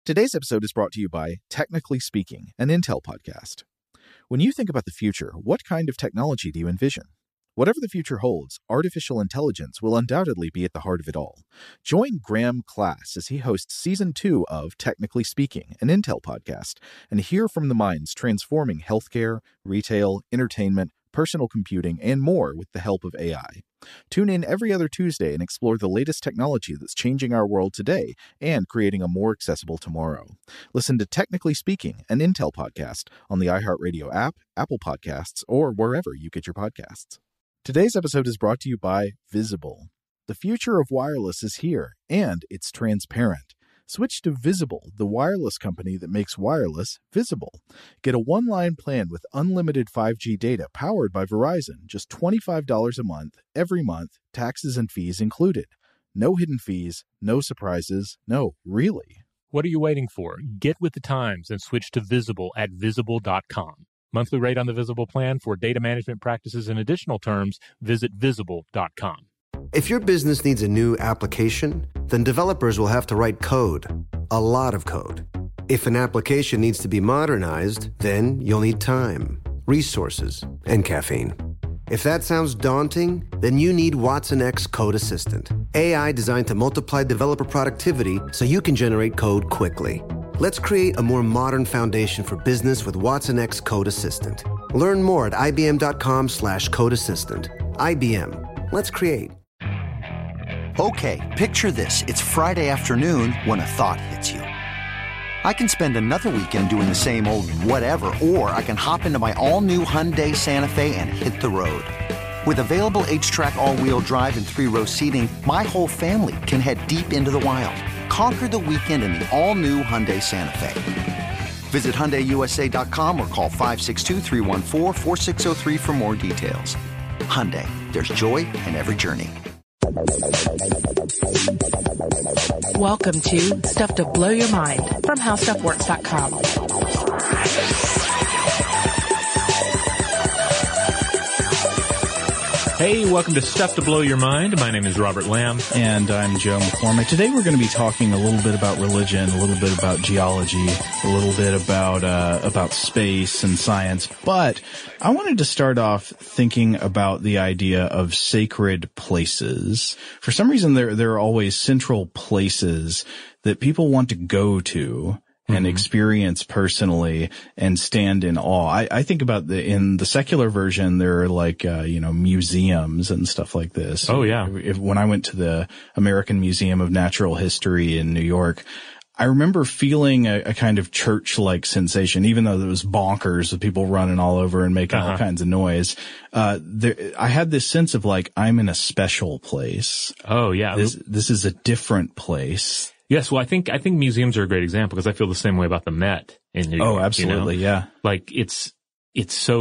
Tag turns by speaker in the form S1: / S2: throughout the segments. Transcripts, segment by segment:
S1: Today's episode is brought to you by Technically Speaking, an Intel podcast. When you think about the future, what kind of technology do you envision? Whatever the future holds, artificial intelligence will undoubtedly be at the heart of it all. Join Graham Class as he hosts Season 2 of Technically Speaking, an Intel podcast, and hear from the minds transforming healthcare, retail, entertainment, personal computing, and more with the help of AI. Tune in every other Tuesday and explore the latest technology that's changing our world today and creating a more accessible tomorrow. Listen to Technically Speaking, an Intel podcast on the iHeartRadio app, Apple Podcasts, or wherever you get your podcasts. Today's episode is brought to you by Visible. The future of wireless is here, and it's transparent. Switch to Visible, the wireless company that makes wireless visible. Get a one-line plan with unlimited 5G data powered by Verizon, just $25 a month, every month, taxes and fees included. No hidden fees, no surprises, no, really.
S2: What are you waiting for? Get with the times and switch to Visible at Visible.com. Monthly rate on the Visible plan for data management practices and additional terms, visit Visible.com.
S3: If your business needs a new application, then developers will have to write code, a lot of code. If an application needs to be modernized, then you'll need time, resources, and caffeine. If that sounds daunting, then you need Watson X Code Assistant, AI designed to multiply developer productivity so you can generate code quickly. Let's create a more modern foundation for business with Watson X Code Assistant. Learn more at ibm.com/code assistant. IBM. Let's create.
S4: Okay, picture this. It's Friday afternoon when a thought hits you. I can spend another weekend doing the same old whatever, or I can hop into my all-new Hyundai Santa Fe and hit the road. With available H-Track all-wheel drive and 3-row seating, my whole family can head deep into the wild. Conquer the weekend in the all-new Hyundai Santa Fe. Visit HyundaiUSA.com or call 562-314-4603 for more details. Hyundai, there's joy in every journey.
S5: Welcome to Stuff to Blow Your Mind from HowStuffWorks.com.
S2: Hey, welcome to Stuff to Blow Your Mind. My name is Robert Lamb.
S6: And I'm Joe McCormick. Today we're going to be talking a little bit about religion, a little bit about geology, a little bit about space and science. But I wanted to start off thinking about the idea of sacred places. For some reason, there are always central places that people want to go to and experience personally and stand in awe. I think about in the secular version, there are like, museums and stuff like this.
S2: Oh, yeah.
S6: When I went to the American Museum of Natural History in New York, I remember feeling a kind of church-like sensation, even though it was bonkers with people running all over and making all kinds of noise. I had this sense of like, I'm in a special place.
S2: Oh, yeah.
S6: This is a different place.
S2: Yes, well, I think museums are a great example because I feel the same way about the Met in New York.
S6: Oh, absolutely, yeah.
S2: Like it's so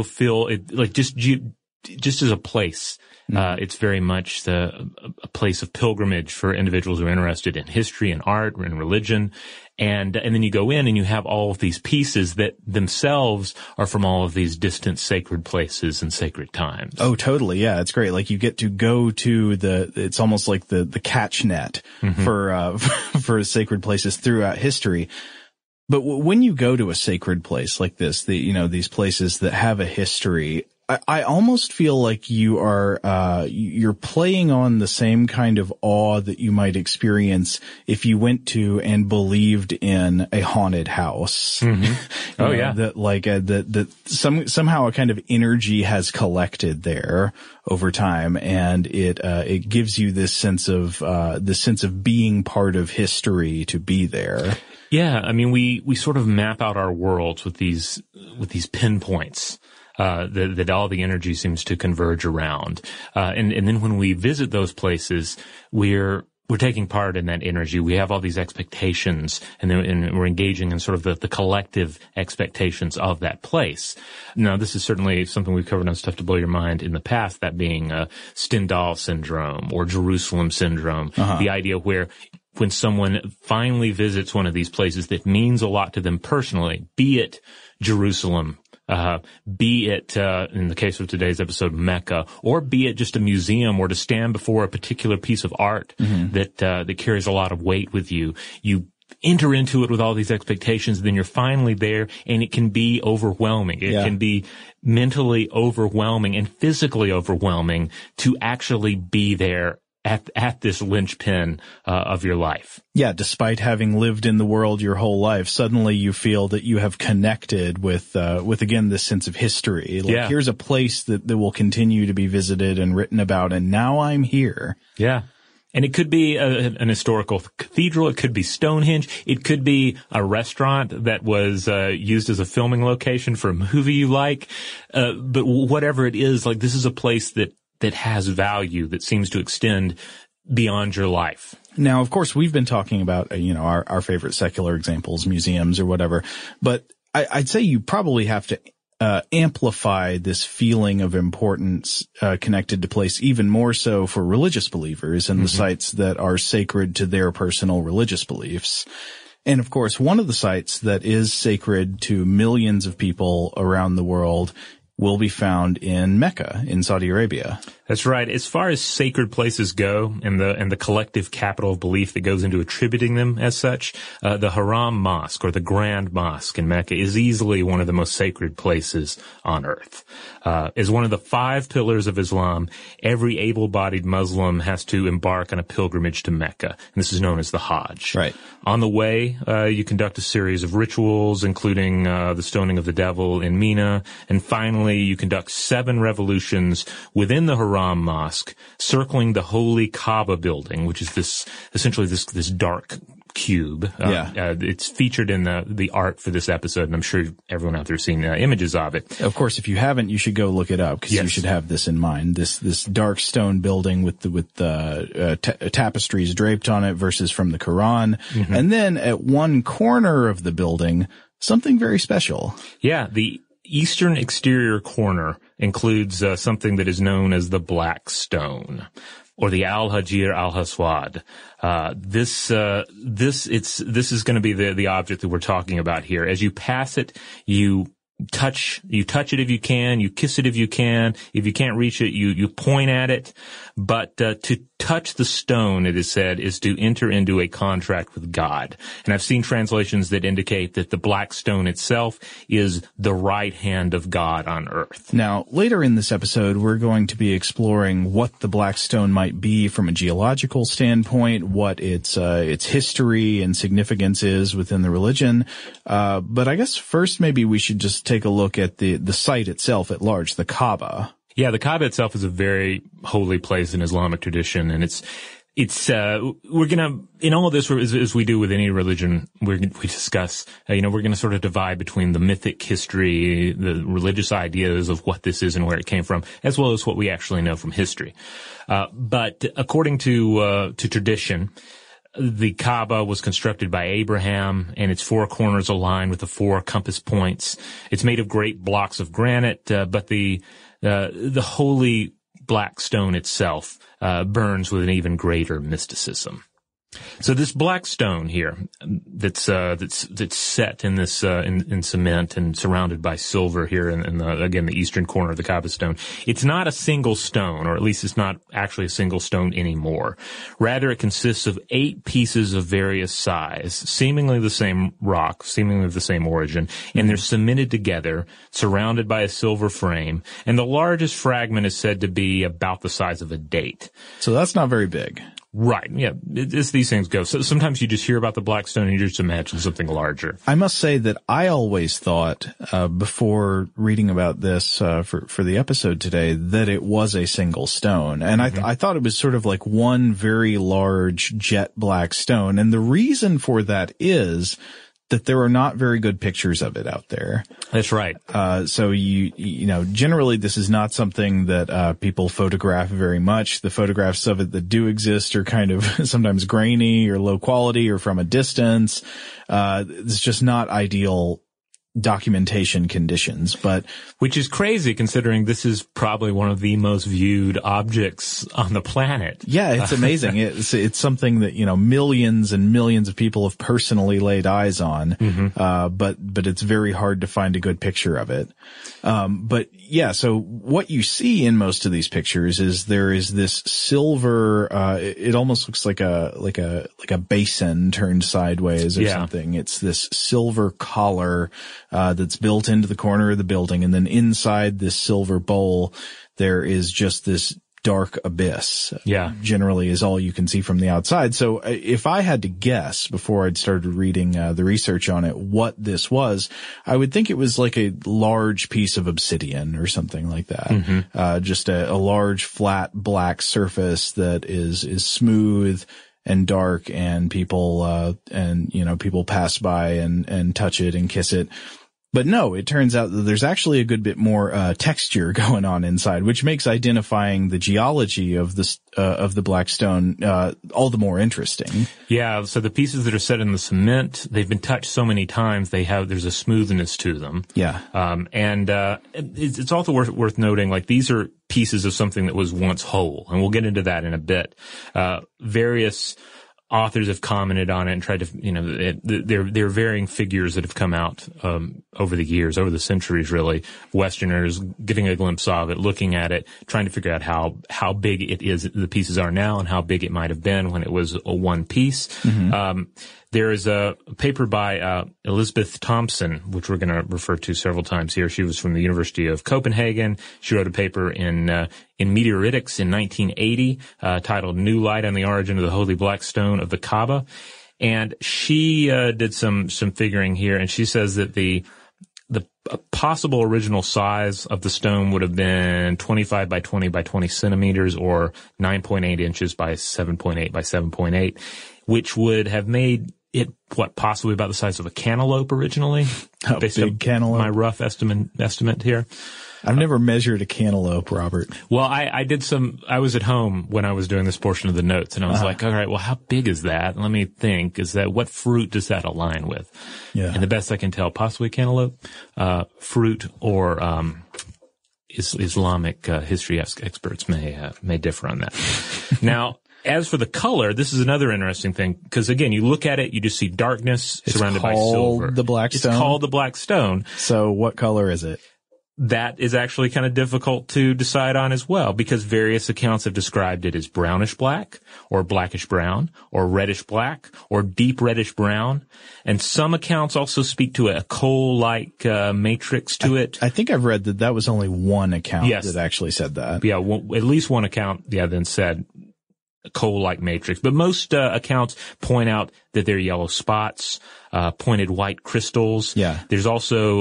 S2: just as a place, it's very much a place of pilgrimage for individuals who are interested in history and art and religion. And then you go in and you have all of these pieces that themselves are from all of these distant sacred places and sacred times.
S6: Oh, totally. Yeah. It's great. Like you get to go to it's almost like the catch net for sacred places throughout history. But when you go to a sacred place like this, these places that have a history, I almost feel like you're playing on the same kind of awe that you might experience if you went to and believed in a haunted house.
S2: Mm-hmm. Oh, yeah.
S6: That somehow a kind of energy has collected there over time, and it gives you this sense of being part of history to be there.
S2: Yeah. I mean, we sort of map out our worlds with these pinpoints. That all the energy seems to converge around. And then when we visit those places, we're taking part in that energy. We have all these expectations and we're engaging in sort of the collective expectations of that place. Now, this is certainly something we've covered on Stuff to Blow Your Mind in the past, that being, Stendhal syndrome or Jerusalem syndrome. The idea where when someone finally visits one of these places that means a lot to them personally, be it Jerusalem, be it, in the case of today's episode, Mecca, or be it just a museum, or to stand before a particular piece of art that carries a lot of weight with you. You enter into it with all these expectations, then you're finally there, and it can be overwhelming. It can be mentally overwhelming and physically overwhelming to actually be there at this linchpin of your life.
S6: Yeah, despite having lived in the world your whole life, suddenly you feel that you have connected with again, this sense of history. Like, here's a place that will continue to be visited and written about, and now I'm here.
S2: Yeah. And it could be an historical cathedral. It could be Stonehenge. It could be a restaurant that was used as a filming location for a movie you like. But whatever it is, like, this is a place that has value, that seems to extend beyond your life.
S6: Now, of course, we've been talking about, our favorite secular examples, museums or whatever, but I'd say you probably have to amplify this feeling of importance connected to place even more so for religious believers and the sites that are sacred to their personal religious beliefs. And of course, one of the sites that is sacred to millions of people around the world will be found in Mecca, in Saudi Arabia.
S2: That's right. As far as sacred places go, and the collective capital of belief that goes into attributing them as such, the Haram Mosque, or the Grand Mosque in Mecca, is easily one of the most sacred places on earth. As one of the 5 pillars of Islam, every able-bodied Muslim has to embark on a pilgrimage to Mecca, and this is known as the Hajj.
S6: Right.
S2: On the way, you conduct a series of rituals, including the stoning of the devil in Mina, and finally, you conduct 7 revolutions within the Haram Mosque, circling the holy Kaaba building, which is essentially this dark cube. It's featured in the art for this episode, and I'm sure everyone out there has seen images of it.
S6: Of course, if you haven't, you should go look it up, because you should have this in mind. This dark stone building with the tapestries draped on it, verses from the Quran, and then at one corner of the building, something very special. Yeah,
S2: the eastern exterior corner includes something that is known as the Black Stone, or the Al-Hajir Al-Aswad. This is going to be the object that we're talking about here. As you pass it, you touch it if you can, you kiss it if you can. If you can't reach it, you point at it. But to touch the stone, it is said, is to enter into a contract with God. And I've seen translations that indicate that the black stone itself is the right hand of God on earth.
S6: Now, later in this episode, we're going to be exploring what the black stone might be from a geological standpoint, what its history and significance is within the religion. But I guess first maybe we should just take a look at the site itself at large, the Kaaba.
S2: Yeah, the Kaaba itself is a very holy place in Islamic tradition, and we're gonna, in all of this, as we do with any religion, we discuss, we're gonna sort of divide between the mythic history, the religious ideas of what this is and where it came from, as well as what we actually know from history. But according to tradition, the Kaaba was constructed by Abraham, and its 4 corners align with the 4 compass points. It's made of great blocks of granite, but the holy black stone itself burns with an even greater mysticism. So this black stone here, that's set in this in cement and surrounded by silver here in the eastern corner of the Kaaba stone. It's not a single stone, or at least it's not actually a single stone anymore. Rather, it consists of 8 pieces of various size, seemingly the same rock, seemingly of the same origin, and they're cemented together, surrounded by a silver frame. And the largest fragment is said to be about the size of a date.
S6: So that's not very big.
S2: Right. Yeah. As these things go. So sometimes you just hear about the black stone and you just imagine something larger.
S6: I must say that I always thought, before reading about this, for the episode today, that it was a single stone. And I thought it was sort of like one very large jet black stone. And the reason for that is that there are not very good pictures of it out there.
S2: That's right.
S6: So generally this is not something that people photograph very much. The photographs of it that do exist are kind of sometimes grainy or low quality or from a distance. It's just not ideal documentation conditions, but
S2: which is crazy considering this is probably one of the most viewed objects on the planet.
S6: Yeah, it's amazing. It's something that, millions and millions of people have personally laid eyes on. But it's very hard to find a good picture of it. But yeah, so what you see in most of these pictures is there is this silver, it almost looks like a basin turned sideways or something. It's this silver collar, that's built into the corner of the building. And then inside this silver bowl, there is just this dark abyss.
S2: Yeah.
S6: Generally is all you can see from the outside. So if I had to guess before I'd started reading the research on it, what this was, I would think it was like a large piece of obsidian or something like that. Just a large flat black surface that is smooth and dark, and people, people pass by and touch it and kiss it. But no, it turns out that there's actually a good bit more texture going on inside, which makes identifying the geology of the black stone all the more interesting.
S2: Yeah, so the pieces that are set in the cement, they've been touched so many times, there's a smoothness to them.
S6: Yeah.
S2: And it's also worth noting, like, these are pieces of something that was once whole, and we'll get into that in a bit. Various authors have commented on it and tried to, there are varying figures that have come out over the years, over the centuries, really. Westerners getting a glimpse of it, looking at it, trying to figure out how big it is, the pieces are now, and how big it might have been when it was a one piece. There is a paper by Elizabeth Thompson, which we're going to refer to several times here. She was from the University of Copenhagen. She wrote a paper in Meteoritics in 1980, titled "New Light on the Origin of the Holy Black Stone of the Kaaba." And she did some figuring here, and she says that the possible original size of the stone would have been 25 by 20 by 20 centimeters, or 9.8 inches by 7.8 by 7.8, which would have made it, possibly about the size of a cantaloupe originally?
S6: A big cantaloupe.
S2: My rough estimate here.
S6: I've never measured a cantaloupe, Robert.
S2: Well, I was at home when I was doing this portion of the notes, and I was like, all right, well, how big is that? Let me think. What fruit does that align with?
S6: Yeah.
S2: And the best I can tell, possibly cantaloupe, fruit, or, Islamic, history experts may differ on that. Now, as for the color, this is another interesting thing, because again, you look at it, you just see darkness surrounded by silver.
S6: The black stone.
S2: It's called the black stone.
S6: So what color is it?
S2: That is actually kind of difficult to decide on as well, because various accounts have described it as brownish black, or blackish brown, or reddish black, or deep reddish brown. And some accounts also speak to a coal-like matrix to it.
S6: I think I've read that was only one account that actually said that.
S2: Yeah, at least one account, then said a coal-like matrix. But most accounts point out that there are yellow spots, pointed white crystals.
S6: Yeah.
S2: There's also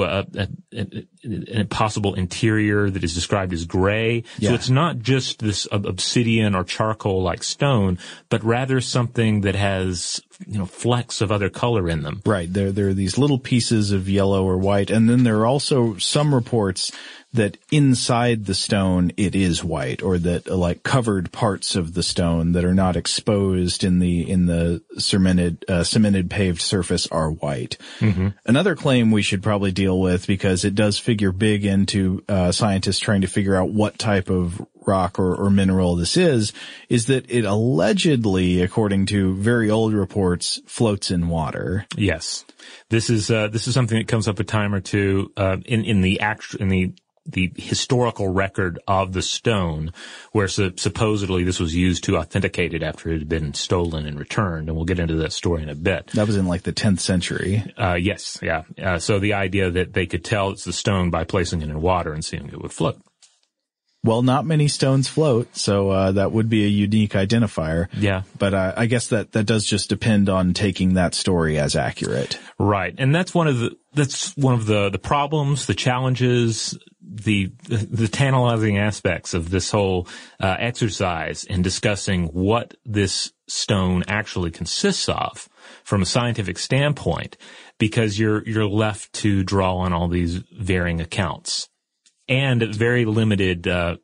S2: a possible interior that is described as gray.
S6: Yeah.
S2: So it's not just this obsidian or charcoal-like stone, but rather something that has, flecks of other color in them.
S6: Right. There are these little pieces of yellow or white, and then there are also some reports that inside the stone it is white, or that like covered parts of the stone that are not exposed in the cemented paved surface are white.
S2: Mm-hmm.
S6: Another claim we should probably deal with, because it does figure big into scientists trying to figure out what type of rock or mineral this is that it allegedly, according to very old reports, floats in water.
S2: Yes. This is something that comes up a time or two in the historical record of the stone, where supposedly this was used to authenticate it after it had been stolen and returned, and we'll get into that story in a bit.
S6: That was in like the 10th century.
S2: Yes, yeah. So the idea that they could tell it's the stone by placing it in water and seeing it would float.
S6: Well, not many stones float, so that would be a unique identifier.
S2: Yeah.
S6: But I guess that does just depend on taking that story as accurate.
S2: Right. And that's one of the problems, the challenges, the tantalizing aspects of this whole exercise in discussing what this stone actually consists of from a scientific standpoint, because you're left to draw on all these varying accounts and very limited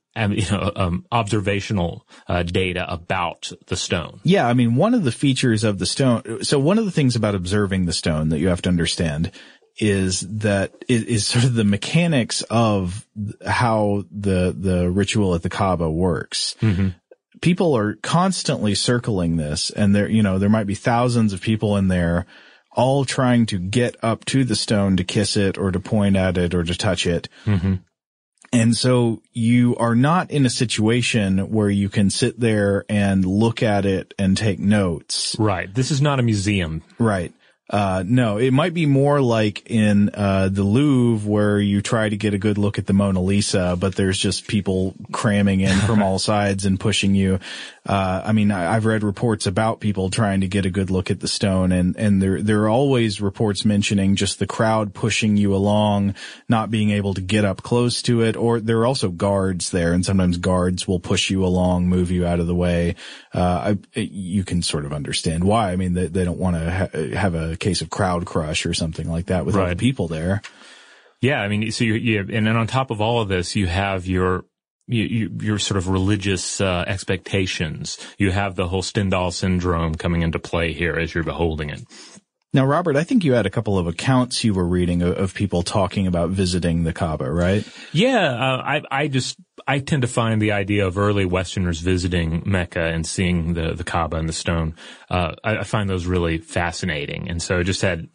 S2: observational data about the stone.
S6: Yeah, I mean, one of the features of the stone, so one of the things about observing the stone that you have to understand is sort of the mechanics of how the ritual at the Kaaba works. Mm-hmm. People are constantly circling this, and there might be thousands of people in there all trying to get up to the stone to kiss it or to point at it or to touch it. Mm-hmm. And so you are not in a situation where you can sit there and look at it and take notes.
S2: Right. This is not a museum.
S6: Right. No, it might be more like in the Louvre where you try to get a good look at the Mona Lisa, but there's just people cramming in from all sides and pushing you. I've read reports about people trying to get a good look at the stone, and there are always reports mentioning just the crowd pushing you along, not being able to get up close to it, or there are also guards there, and sometimes guards will push you along, move you out of the way. You can sort of understand why. I mean, they don't want to have a case of crowd crush or something like that with all the people there.
S2: Yeah, I mean, so and then on top of all of this, you have your sort of religious expectations. You have the whole Stendhal syndrome coming into play here as you're beholding it.
S6: Now, Robert, I think you had a couple of accounts you were reading of people talking about visiting the Kaaba, right?
S2: Yeah, I tend to find the idea of early Westerners visiting Mecca and seeing the Kaaba and the stone. I find those really fascinating, and so just had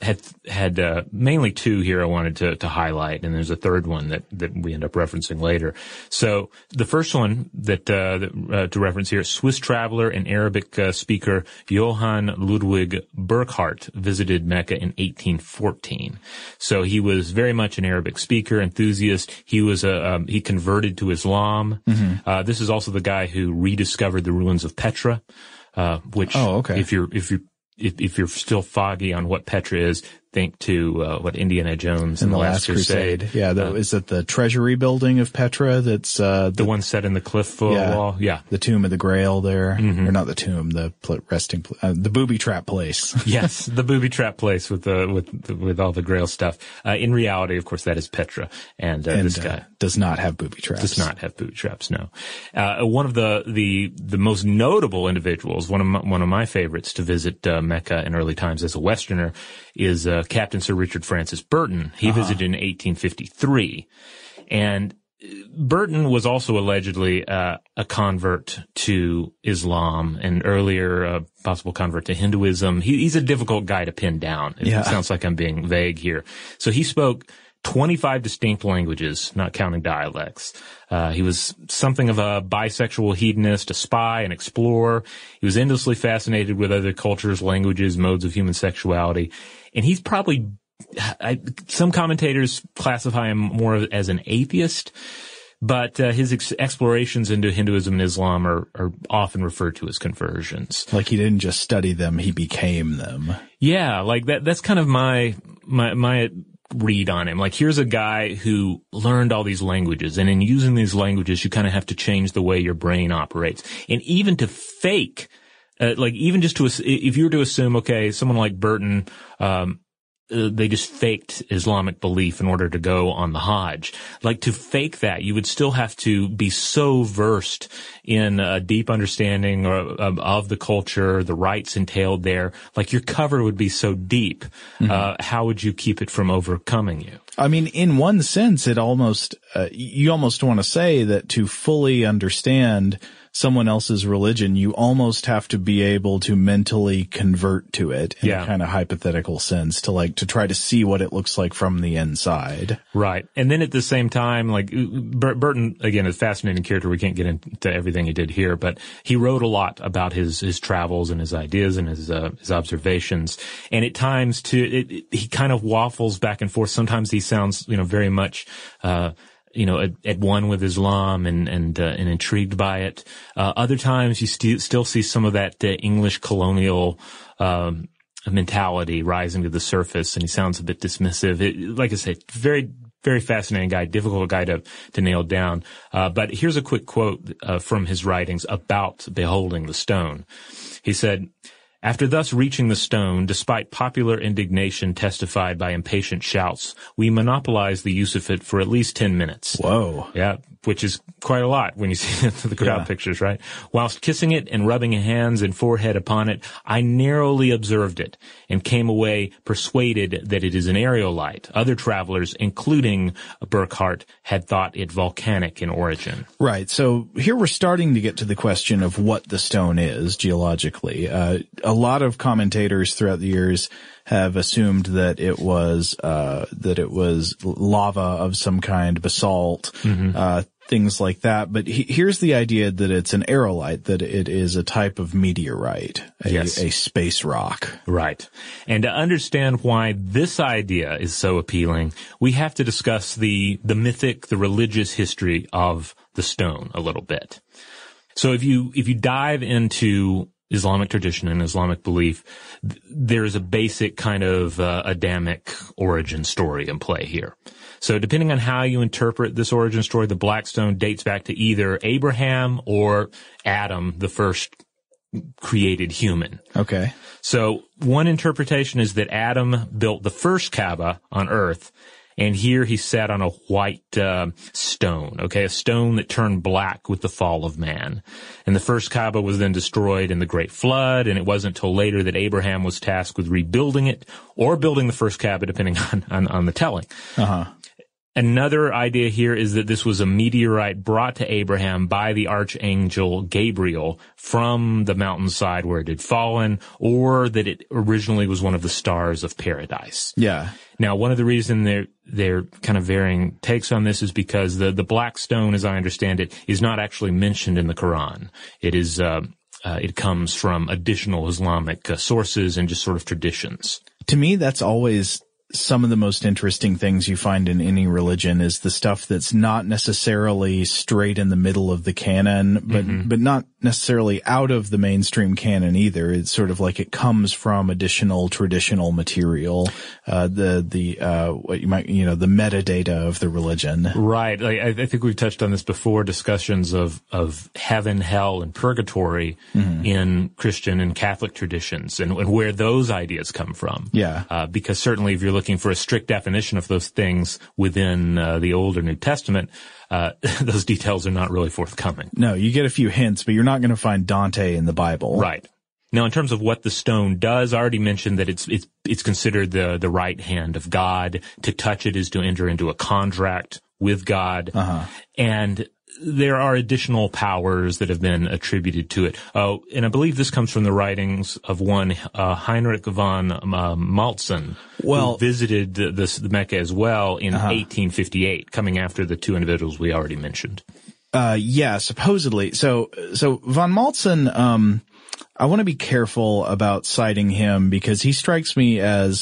S2: mainly two here I wanted to highlight, and there's a third one that we end up referencing later. So the first one that to reference here, Swiss traveler and Arabic speaker Johann Ludwig Burckhardt visited Mecca in 1814. So he was very much an Arabic speaker, enthusiast. He was he converted to Islam. Mm-hmm. This is also the guy who rediscovered the ruins of Petra, which if you're still foggy on what Petra is, think to what Indiana Jones and the Last Crusade.
S6: Yeah, is it the treasury building of Petra that's the
S2: one set in the cliff wall? Yeah,
S6: the Tomb of the Grail there, or not the tomb, the resting, the booby trap place.
S2: Yes, the booby trap place with all the Grail stuff. In reality, of course, that is Petra, and this guy
S6: does not have booby traps.
S2: Does not have booby traps. No. One of the most notable individuals, one of my favorites to visit Mecca in early times as a Westerner is Captain Sir Richard Francis Burton. He visited in 1853. And Burton was also allegedly a convert to Islam, and earlier possible convert to Hinduism. He's a difficult guy to pin down. It sounds like I'm being vague here. So he spoke 25 distinct languages, not counting dialects. He was something of a bisexual hedonist, a spy, an explorer. He was endlessly fascinated with other cultures, languages, modes of human sexuality. And he's probably, some commentators classify him more as an atheist, but his explorations into Hinduism and Islam are often referred to as conversions.
S6: Like he didn't just study them, he became them.
S2: Yeah, like that's kind of my read on him. Like, here's a guy who learned all these languages, and in using these languages, you kind of have to change the way your brain operates. And even to fake, if you were to assume, okay, someone like Burton, they just faked Islamic belief in order to go on the Hajj. Like, to fake that, you would still have to be so versed in a deep understanding of the culture, the rites entailed there. Like, your cover would be so deep. Mm-hmm. How would you keep it from overcoming you?
S6: I mean, in one sense, it almost, you almost want to say that to fully understand someone else's religion, you almost have to be able to mentally convert to it in a kind of hypothetical sense, to try to see what it looks like from the inside.
S2: Right. And then at the same time, like, Burton, again, is a fascinating character. We can't get into everything he did here, but he wrote a lot about his travels and his ideas and his observations. And at times he kind of waffles back and forth. Sometimes he sounds, very much, at one with Islam and intrigued by it. Other times you still see some of that English colonial mentality rising to the surface, and he sounds a bit dismissive. Like I said, very, very fascinating guy, difficult guy to nail down. But here's a quick quote from his writings about beholding the stone. He said, After thus reaching the stone, despite popular indignation testified by impatient shouts, we monopolized the use of it for at least 10 minutes.
S6: Whoa.
S2: Yeah, which is quite a lot when you see the crowd pictures, right? Whilst kissing it and rubbing hands and forehead upon it, I narrowly observed it and came away persuaded that it is an aerolite. Other travelers, including Burckhardt, had thought it volcanic in origin.
S6: Right. So here we're starting to get to the question of what the stone is geologically. A lot of commentators throughout the years have assumed that it was lava of some kind, basalt, things like that. But here's the idea that it's an aerolite, that it is a type of meteorite, a space rock.
S2: Right. And to understand why this idea is so appealing, we have to discuss the mythic, the religious history of the stone a little bit. So if you dive into Islamic tradition and Islamic belief, there is a basic kind of Adamic origin story in play here. So depending on how you interpret this origin story, the black stone dates back to either Abraham or Adam, the first created human.
S6: Okay.
S2: So one interpretation is that Adam built the first Kaaba on earth, and here he sat on a white stone, okay, a stone that turned black with the fall of man. And the first Kaaba was then destroyed in the Great Flood, and it wasn't until later that Abraham was tasked with rebuilding it or building the first Kaaba, depending on the telling. Another idea here is that this was a meteorite brought to Abraham by the archangel Gabriel from the mountainside where it had fallen, or that it originally was one of the stars of paradise.
S6: Yeah.
S2: Now, one of the reasons they're kind of varying takes on this is because the black stone, as I understand it, is not actually mentioned in the Quran. It is it comes from additional Islamic sources and just sort of traditions.
S6: To me, that's always some of the most interesting things you find in any religion is the stuff that's not necessarily straight in the middle of the canon, but not necessarily out of the mainstream canon either. It's sort of like it comes from additional traditional material, what you might, the metadata of the religion.
S2: Right. I think we've touched on this before, discussions of heaven, hell, and purgatory in Christian and Catholic traditions and where those ideas come from.
S6: Yeah.
S2: Because certainly if you're looking for a strict definition of those things within the Old or New Testament, those details are not really forthcoming.
S6: No, you get a few hints, but you're not going to find Dante in the Bible.
S2: Right. Now, in terms of what the stone does, I already mentioned that it's considered the right hand of God. To touch it is to enter into a contract with God. And there are additional powers that have been attributed to it. Oh, and I believe this comes from the writings of one Heinrich von Maltzen, who visited the Mecca as well in 1858, coming after the two individuals we already mentioned.
S6: Yeah, supposedly. So von Maltzen, I want to be careful about citing him because he strikes me as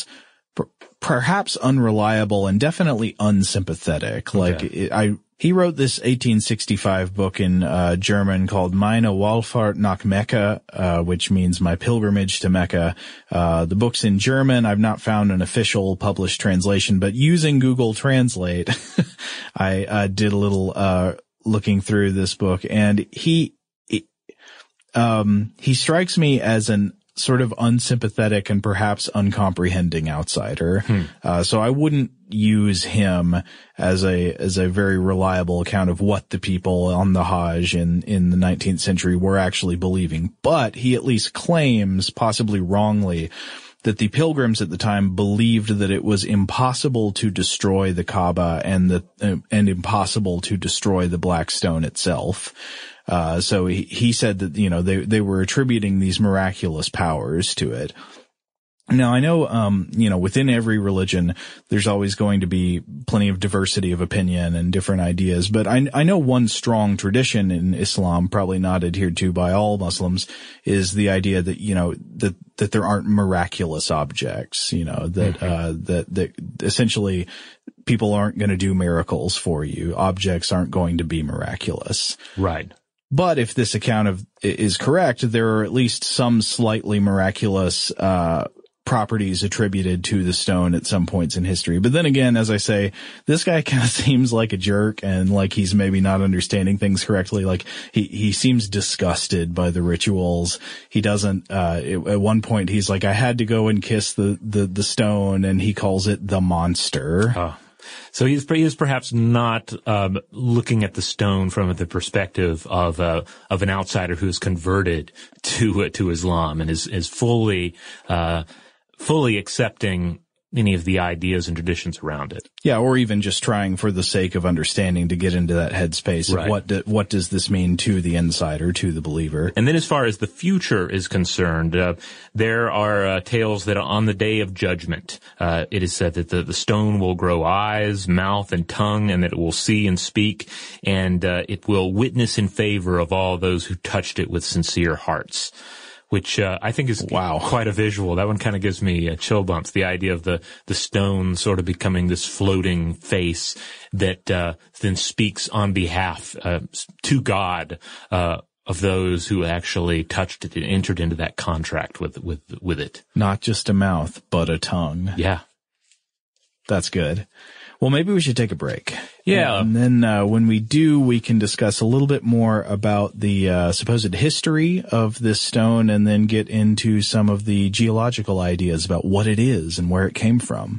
S6: perhaps unreliable and definitely unsympathetic. Okay. He wrote this 1865 book in German called Meine Wallfahrt nach Mecca, which means My Pilgrimage to Mecca. The book's in German. I've not found an official published translation, but using Google Translate, I did a little looking through this book, and he strikes me as an sort of unsympathetic and perhaps uncomprehending outsider. So I wouldn't use him as a very reliable account of what the people on the Hajj in the 19th century were actually believing. But he at least claims, possibly wrongly, that the pilgrims at the time believed that it was impossible to destroy the Kaaba and impossible to destroy the Black Stone itself. So he said that, they were attributing these miraculous powers to it. Now, I know, within every religion, there's always going to be plenty of diversity of opinion and different ideas, but I know one strong tradition in Islam, probably not adhered to by all Muslims, is the idea that, that there aren't miraculous objects, that essentially people aren't going to do miracles for you. Objects aren't going to be miraculous.
S2: Right.
S6: But if this account is correct, there are at least some slightly miraculous, properties attributed to the stone at some points in history. But then again, as I say, this guy kind of seems like a jerk and like he's maybe not understanding things correctly. Like he seems disgusted by the rituals. He doesn't, at one point he's like, I had to go and kiss the stone, and he calls it the monster.
S2: Oh. So he is perhaps not looking at the stone from the perspective of an outsider who's converted to Islam and is fully accepting any of the ideas and traditions around it.
S6: Yeah, or even just trying for the sake of understanding to get into that headspace of
S2: right.
S6: what does this mean to the insider, to the believer.
S2: And then as far as the future is concerned, there are tales that on the day of judgment, it is said that the stone will grow eyes, mouth, and tongue, and that it will see and speak, and it will witness in favor of all those who touched it with sincere hearts. Which I think is quite a visual. That one kind of gives me chill bumps. The idea of the stone sort of becoming this floating face that then speaks on behalf to God of those who actually touched it and entered into that contract with it.
S6: Not just a mouth, but a tongue.
S2: Yeah,
S6: that's good. Well, maybe we should take a break.
S2: Yeah.
S6: And then when we do, we can discuss a little bit more about the supposed history of this stone and then get into some of the geological ideas about what it is and where it came from.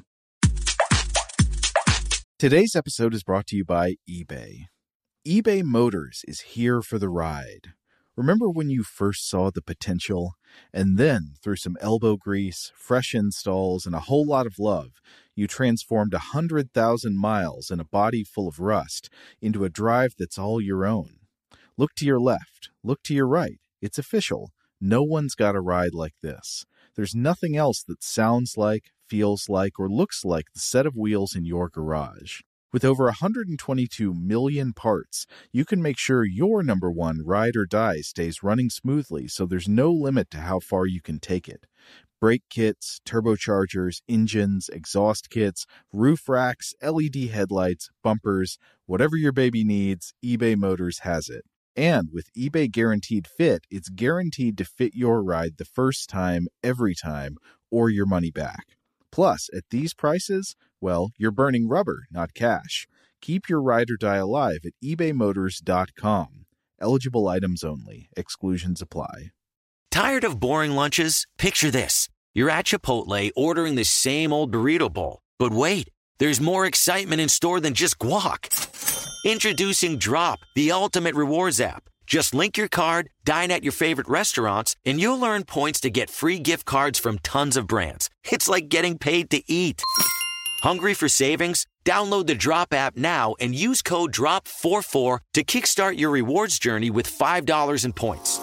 S1: Today's episode is brought to you by eBay. eBay Motors is here for the ride. Remember when you first saw the potential? And then, through some elbow grease, fresh installs, and a whole lot of love, you transformed 100,000 miles and a body full of rust into a drive that's all your own. Look to your left. Look to your right. It's official. No one's got a ride like this. There's nothing else that sounds like, feels like, or looks like the set of wheels in your garage. With over 122 million parts, you can make sure your number one ride or die stays running smoothly, so there's no limit to how far you can take it. Brake kits, turbochargers, engines, exhaust kits, roof racks, LED headlights, bumpers, whatever your baby needs, eBay Motors has it. And with eBay Guaranteed Fit, it's guaranteed to fit your ride the first time, every time, or your money back. Plus, at these prices, well, you're burning rubber, not cash. Keep your ride or die alive at ebaymotors.com. Eligible items only. Exclusions apply.
S7: Tired of boring lunches? Picture this. You're at Chipotle ordering the same old burrito bowl. But wait, there's more excitement in store than just guac. Introducing Drop, the ultimate rewards app. Just link your card, dine at your favorite restaurants, and you'll earn points to get free gift cards from tons of brands. It's like getting paid to eat. Hungry for savings? Download the Drop app now and use code DROP44 to kickstart your rewards journey with $5 in points.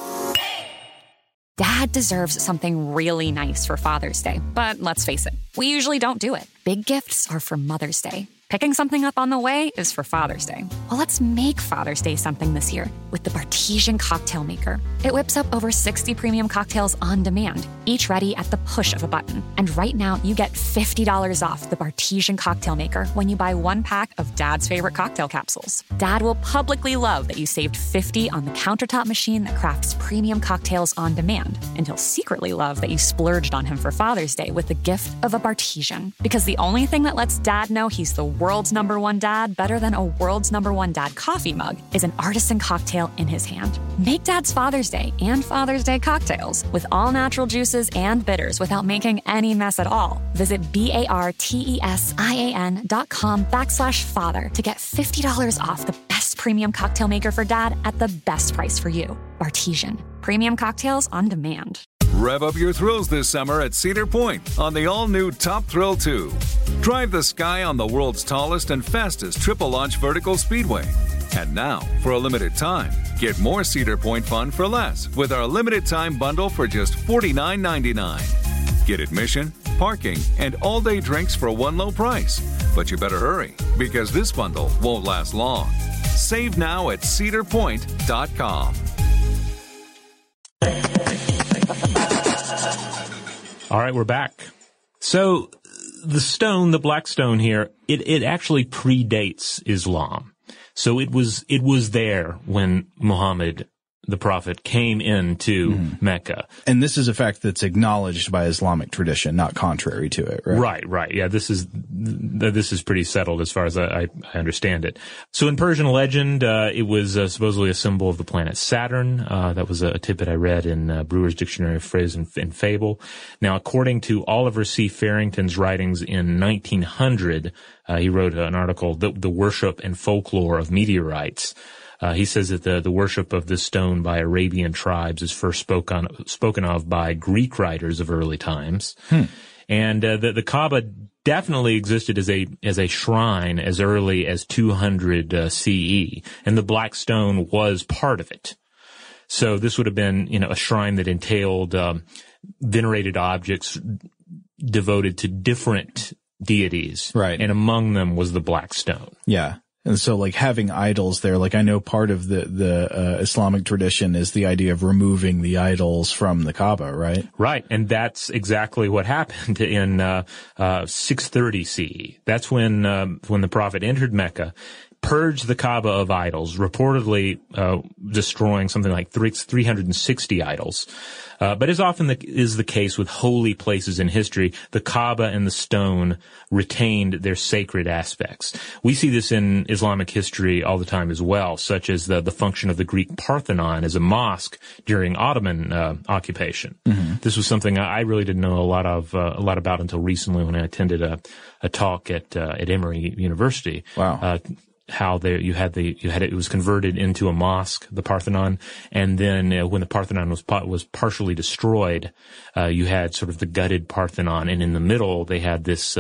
S8: Dad deserves something really nice for Father's Day, but let's face it, we usually don't do it. Big gifts are for Mother's Day. Picking something up on the way is for Father's Day. Well, let's make Father's Day something this year with the Bartesian Cocktail Maker. It whips up over 60 premium cocktails on demand, each ready at the push of a button. And right now, you get $50 off the Bartesian Cocktail Maker when you buy one pack of Dad's favorite cocktail capsules. Dad will publicly love that you saved $50 on the countertop machine that crafts premium cocktails on demand. And he'll secretly love that you splurged on him for Father's Day with the gift of a Bartesian. Because the only thing that lets Dad know he's the world's number one dad better than a world's number one dad coffee mug is an artisan cocktail in his hand. Make Dad's Father's Day and Father's Day cocktails with all natural juices and bitters without making any mess at all. Visit BARTESIAN.com/father to get $50 off the best premium cocktail maker for Dad at the best price for you. Bartesian. Premium cocktails on demand.
S9: Rev up your thrills this summer at Cedar Point on the all-new Top Thrill 2. Drive the sky on the world's tallest and fastest triple-launch vertical speedway. And now, for a limited time, get more Cedar Point fun for less with our limited-time bundle for just $49.99. Get admission, parking, and all-day drinks for one low price. But you better hurry, because this bundle won't last long. Save now at cedarpoint.com.
S2: All right, we're back. So the stone, the black stone here, it actually predates Islam. So it was there when Muhammad the Prophet came into Mecca.
S6: And this is a fact that's acknowledged by Islamic tradition, not contrary to it, right?
S2: Right. Yeah, this is pretty settled as far as I understand it. So in Persian legend, it was supposedly a symbol of the planet Saturn. That was a tidbit I read in Brewer's Dictionary of Phrase and Fable. Now, according to Oliver C. Farrington's writings in 1900, he wrote an article, The Worship and Folklore of Meteorites. He says that the worship of this stone by Arabian tribes is first spoken of by Greek writers of early times. And the Kaaba definitely existed as a shrine as early as 200 CE, and the black stone was part of it. So this would have been, a shrine that entailed venerated objects devoted to different deities.
S6: Right.
S2: And among them was the black stone.
S6: Yeah. And so, like, having idols there, like, I know part of the Islamic tradition is the idea of removing the idols from the Kaaba, right?
S2: Right. And that's exactly what happened in 630 CE. That's when the Prophet entered Mecca, purged the Kaaba of idols, reportedly destroying something like 360 idols. But as often is the case with holy places in history, the Kaaba and the stone retained their sacred aspects. We see this in Islamic history all the time as well, such as the function of the Greek Parthenon as a mosque during Ottoman occupation. This was something I really didn't know a lot about until recently when I attended a talk at Emory University.
S6: Wow.
S2: How it was converted into a mosque, the Parthenon, and then when the Parthenon was partially destroyed, you had sort of the gutted Parthenon, and in the middle they had this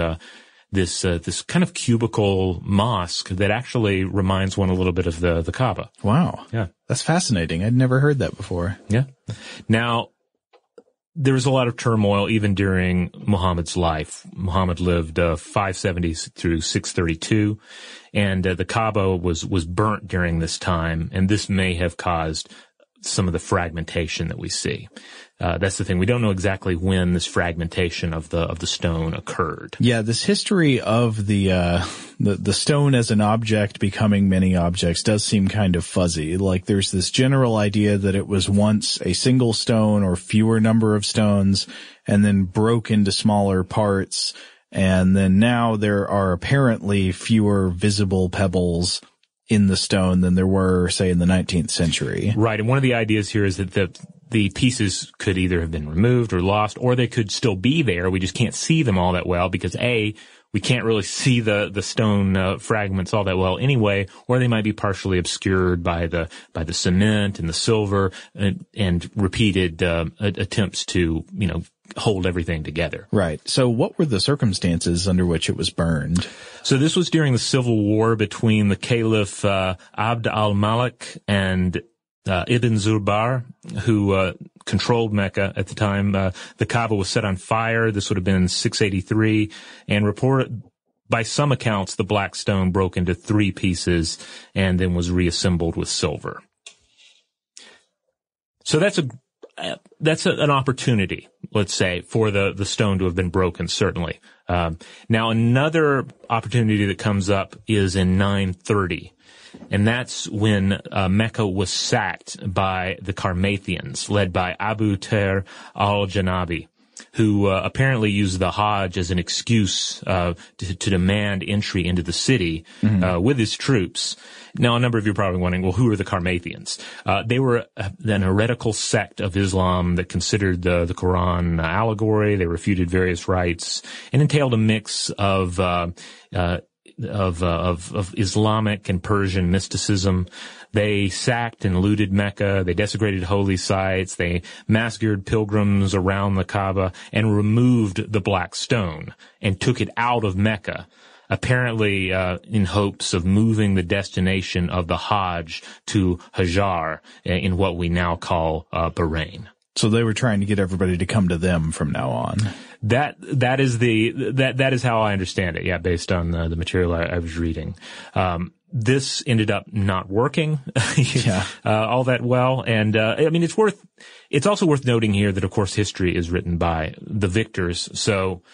S2: kind of cubicle mosque that actually reminds one a little bit of the Kaaba.
S6: Wow.
S2: Yeah.
S6: That's fascinating. I'd never heard that before.
S2: Yeah. Now, there was a lot of turmoil even during Muhammad's life. Muhammad lived 570 through 632, and the Kaaba was burnt during this time, and this may have caused some of the fragmentation that we see. That's the thing. We don't know exactly when this fragmentation of the stone occurred.
S6: Yeah, this history of the stone as an object becoming many objects does seem kind of fuzzy. Like, there's this general idea that it was once a single stone or fewer number of stones and then broke into smaller parts. And then now there are apparently fewer visible pebbles in the stone than there were, say, in the 19th century.
S2: Right. And one of the ideas here is that the pieces could either have been removed or lost, or they could still be there. We just can't see them all that well because we can't really see the stone fragments all that well anyway, or they might be partially obscured by the cement and the silver and repeated attempts to hold everything together.
S6: Right. So what were the circumstances under which it was burned?
S2: So this was during the civil war between the Caliph Abd al-Malik and Ibn Zubayr, who controlled Mecca at the time. The Kaaba was set on fire. This would have been 683, and reported by some accounts the black stone broke into 3 pieces and then was reassembled with silver. So that's an opportunity, let's say, for the stone to have been broken, certainly. Now, another opportunity that comes up is in 930, and that's when Mecca was sacked by the Carmathians, led by Abu Taher al-Janabi, who apparently used the Hajj as an excuse to demand entry into the city with his troops. Now, a number of you are probably wondering, well, who are the Carmathians? They were an heretical sect of Islam that considered the Quran allegory. They refuted various rites and entailed a mix of Islamic and Persian mysticism. They sacked and looted Mecca. They desecrated holy sites. They massacred pilgrims around the Kaaba and removed the black stone and took it out of Mecca, apparently in hopes of moving the destination of the Hajj to Hajar in what we now call Bahrain.
S6: So they were trying to get everybody to come to them from now on.
S2: That is how I understand it. Yeah, based on the material I was reading. This ended up not working all that well, and I mean it's also worth noting here that of course history is written by the victors. So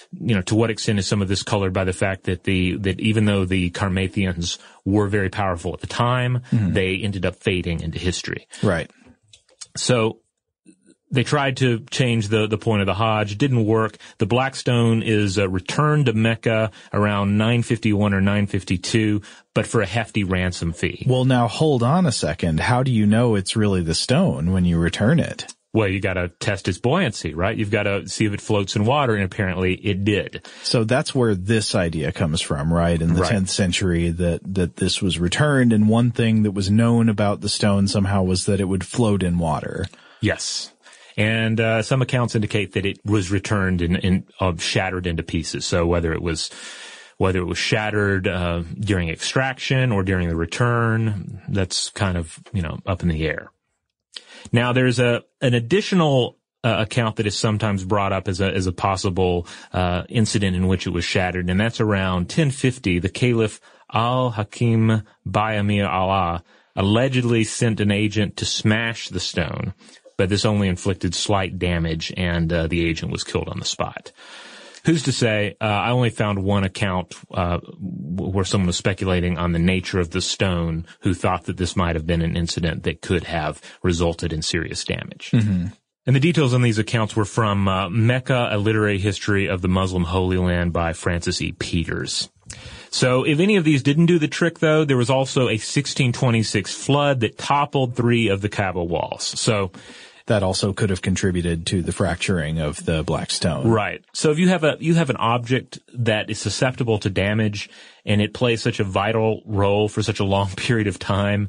S2: to what extent is some of this colored by the fact that even though the Carmathians were very powerful at the time, they ended up fading into history.
S6: Right.
S2: So they tried to change the point of the Hajj. Didn't work. The Black Stone is returned to Mecca around 951 or 952, but for a hefty ransom fee.
S6: Well, now hold on a second. How do you know it's really the stone when you return it?
S2: Well, you got to test its buoyancy, right? You've got to see if it floats in water, and apparently it did.
S6: So that's where this idea comes from, right? In the 10th century, that this was returned, and one thing that was known about the stone somehow was that it would float in water.
S2: Yes. And some accounts indicate that it was returned shattered into pieces. So whether it was shattered during extraction or during the return, that's kind of up in the air. Now there's an additional account that is sometimes brought up as a possible incident in which it was shattered, and that's around 1050. The Caliph Al-Hakim Bayamir Allah allegedly sent an agent to smash the stone, but this only inflicted slight damage, and the agent was killed on the spot. Who's to say? I only found one account where someone was speculating on the nature of the stone, who thought that this might have been an incident that could have resulted in serious damage.
S6: Mm-hmm.
S2: And the details on these accounts were from Mecca, A Literary History of the Muslim Holy Land by Francis E. Peters. So if any of these didn't do the trick, though, there was also a 1626 flood that toppled 3 of the Kaaba walls. So
S6: that also could have contributed to the fracturing of the Black Stone.
S2: Right. So if you have an object that is susceptible to damage and it plays such a vital role for such a long period of time,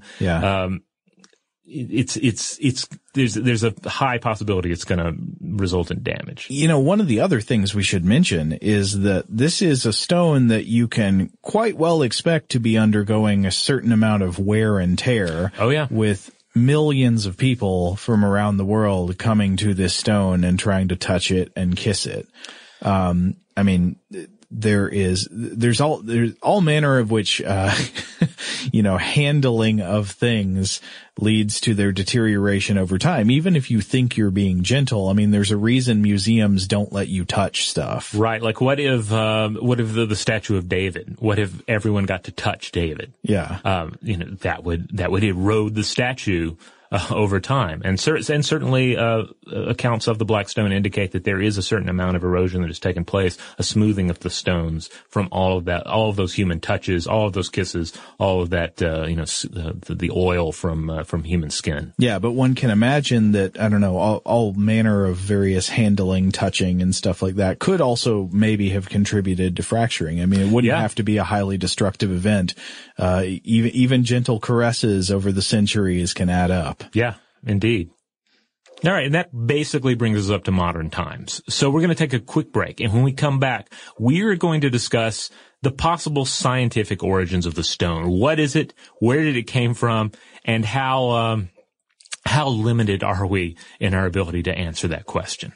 S2: there's a high possibility it's going to result in damage.
S6: One of the other things we should mention is that this is a stone that you can quite well expect to be undergoing a certain amount of wear and tear.
S2: Oh yeah.
S6: With millions of people from around the world coming to this stone and trying to touch it and kiss it. There's all manner of which, handling of things leads to their deterioration over time. Even if you think you're being gentle, there's a reason museums don't let you touch stuff.
S2: Right. Like what if the statue of David? What if everyone got to touch David?
S6: Yeah.
S2: That would erode the statue over time. And certainly accounts of the Black Stone indicate that there is a certain amount of erosion that has taken place, a smoothing of the stones from all of those human touches, all of those kisses, all of that, the oil from human skin.
S6: Yeah, but one can imagine that, I don't know, all manner of various handling, touching, and stuff like that could also maybe have contributed to fracturing. It wouldn't have to be a highly destructive event. Even gentle caresses over the centuries can add up.
S2: Yeah, indeed. All right, and that basically brings us up to modern times. So we're going to take a quick break, and when we come back, we're going to discuss the possible scientific origins of the stone. What is it? Where did it came from? And how limited are we in our ability to answer that question?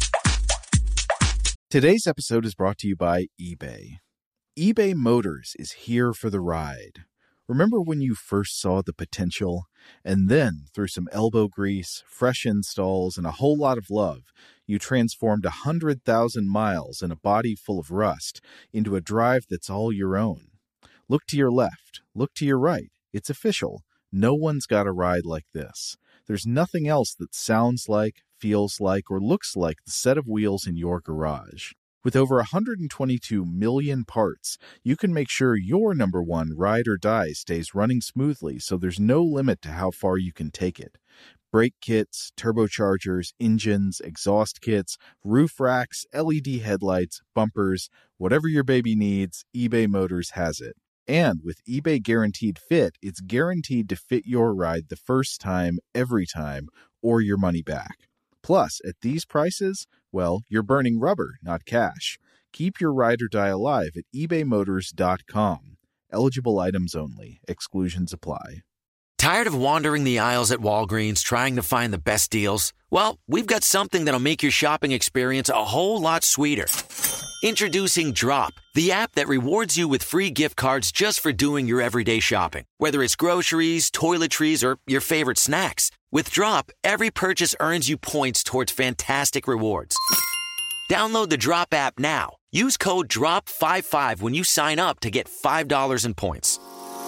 S1: Today's episode is brought to you by eBay. eBay Motors is here for the ride. Remember when you first saw the potential? And then, through some elbow grease, fresh installs, and a whole lot of love, you transformed 100,000 miles and a body full of rust into a drive that's all your own. Look to your left. Look to your right. It's official. No one's got a ride like this. There's nothing else that sounds like, feels like, or looks like the set of wheels in your garage. With over 122 million parts, you can make sure your number one ride or die stays running smoothly, so there's no limit to how far you can take it. Brake kits, turbochargers, engines, exhaust kits, roof racks, LED headlights, bumpers, whatever your baby needs, eBay Motors has it. And with eBay Guaranteed Fit, it's guaranteed to fit your ride the first time, every time, or your money back. Plus, at these prices, well, you're burning rubber, not cash. Keep your ride or die alive at ebaymotors.com. Eligible items only. Exclusions apply.
S7: Tired of wandering the aisles at Walgreens trying to find the best deals? Well, we've got something that'll make your shopping experience a whole lot sweeter. Introducing Drop, the app that rewards you with free gift cards just for doing your everyday shopping. Whether it's groceries, toiletries, or your favorite snacks. With Drop, every purchase earns you points towards fantastic rewards. Download the Drop app now. Use code DROP55 when you sign up to get $5 in points.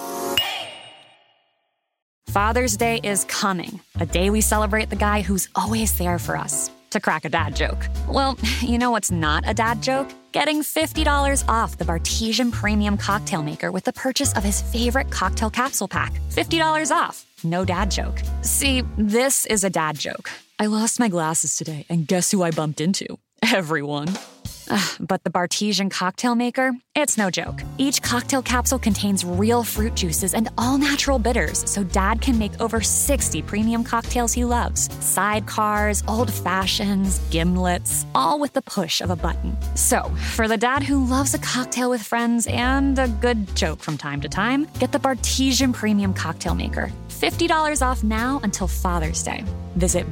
S8: Father's Day is coming, a day we celebrate the guy who's always there for us. To crack a dad joke. Well, you know what's not a dad joke? Getting $50 off the Bartesian Premium Cocktail Maker with the purchase of his favorite cocktail capsule pack. $50 off. No dad joke. See, this is a dad joke. I lost my glasses today, and guess who I bumped into? Everyone. But the Bartesian Cocktail Maker, it's no joke. Each cocktail capsule contains real fruit juices and all-natural bitters, so Dad can make over 60 premium cocktails he loves. Sidecars, old fashions, gimlets, all with the push of a button. So, for the dad who loves a cocktail with friends and a good joke from time to time, get the Bartesian Premium Cocktail Maker. $50 off now until Father's Day. Visit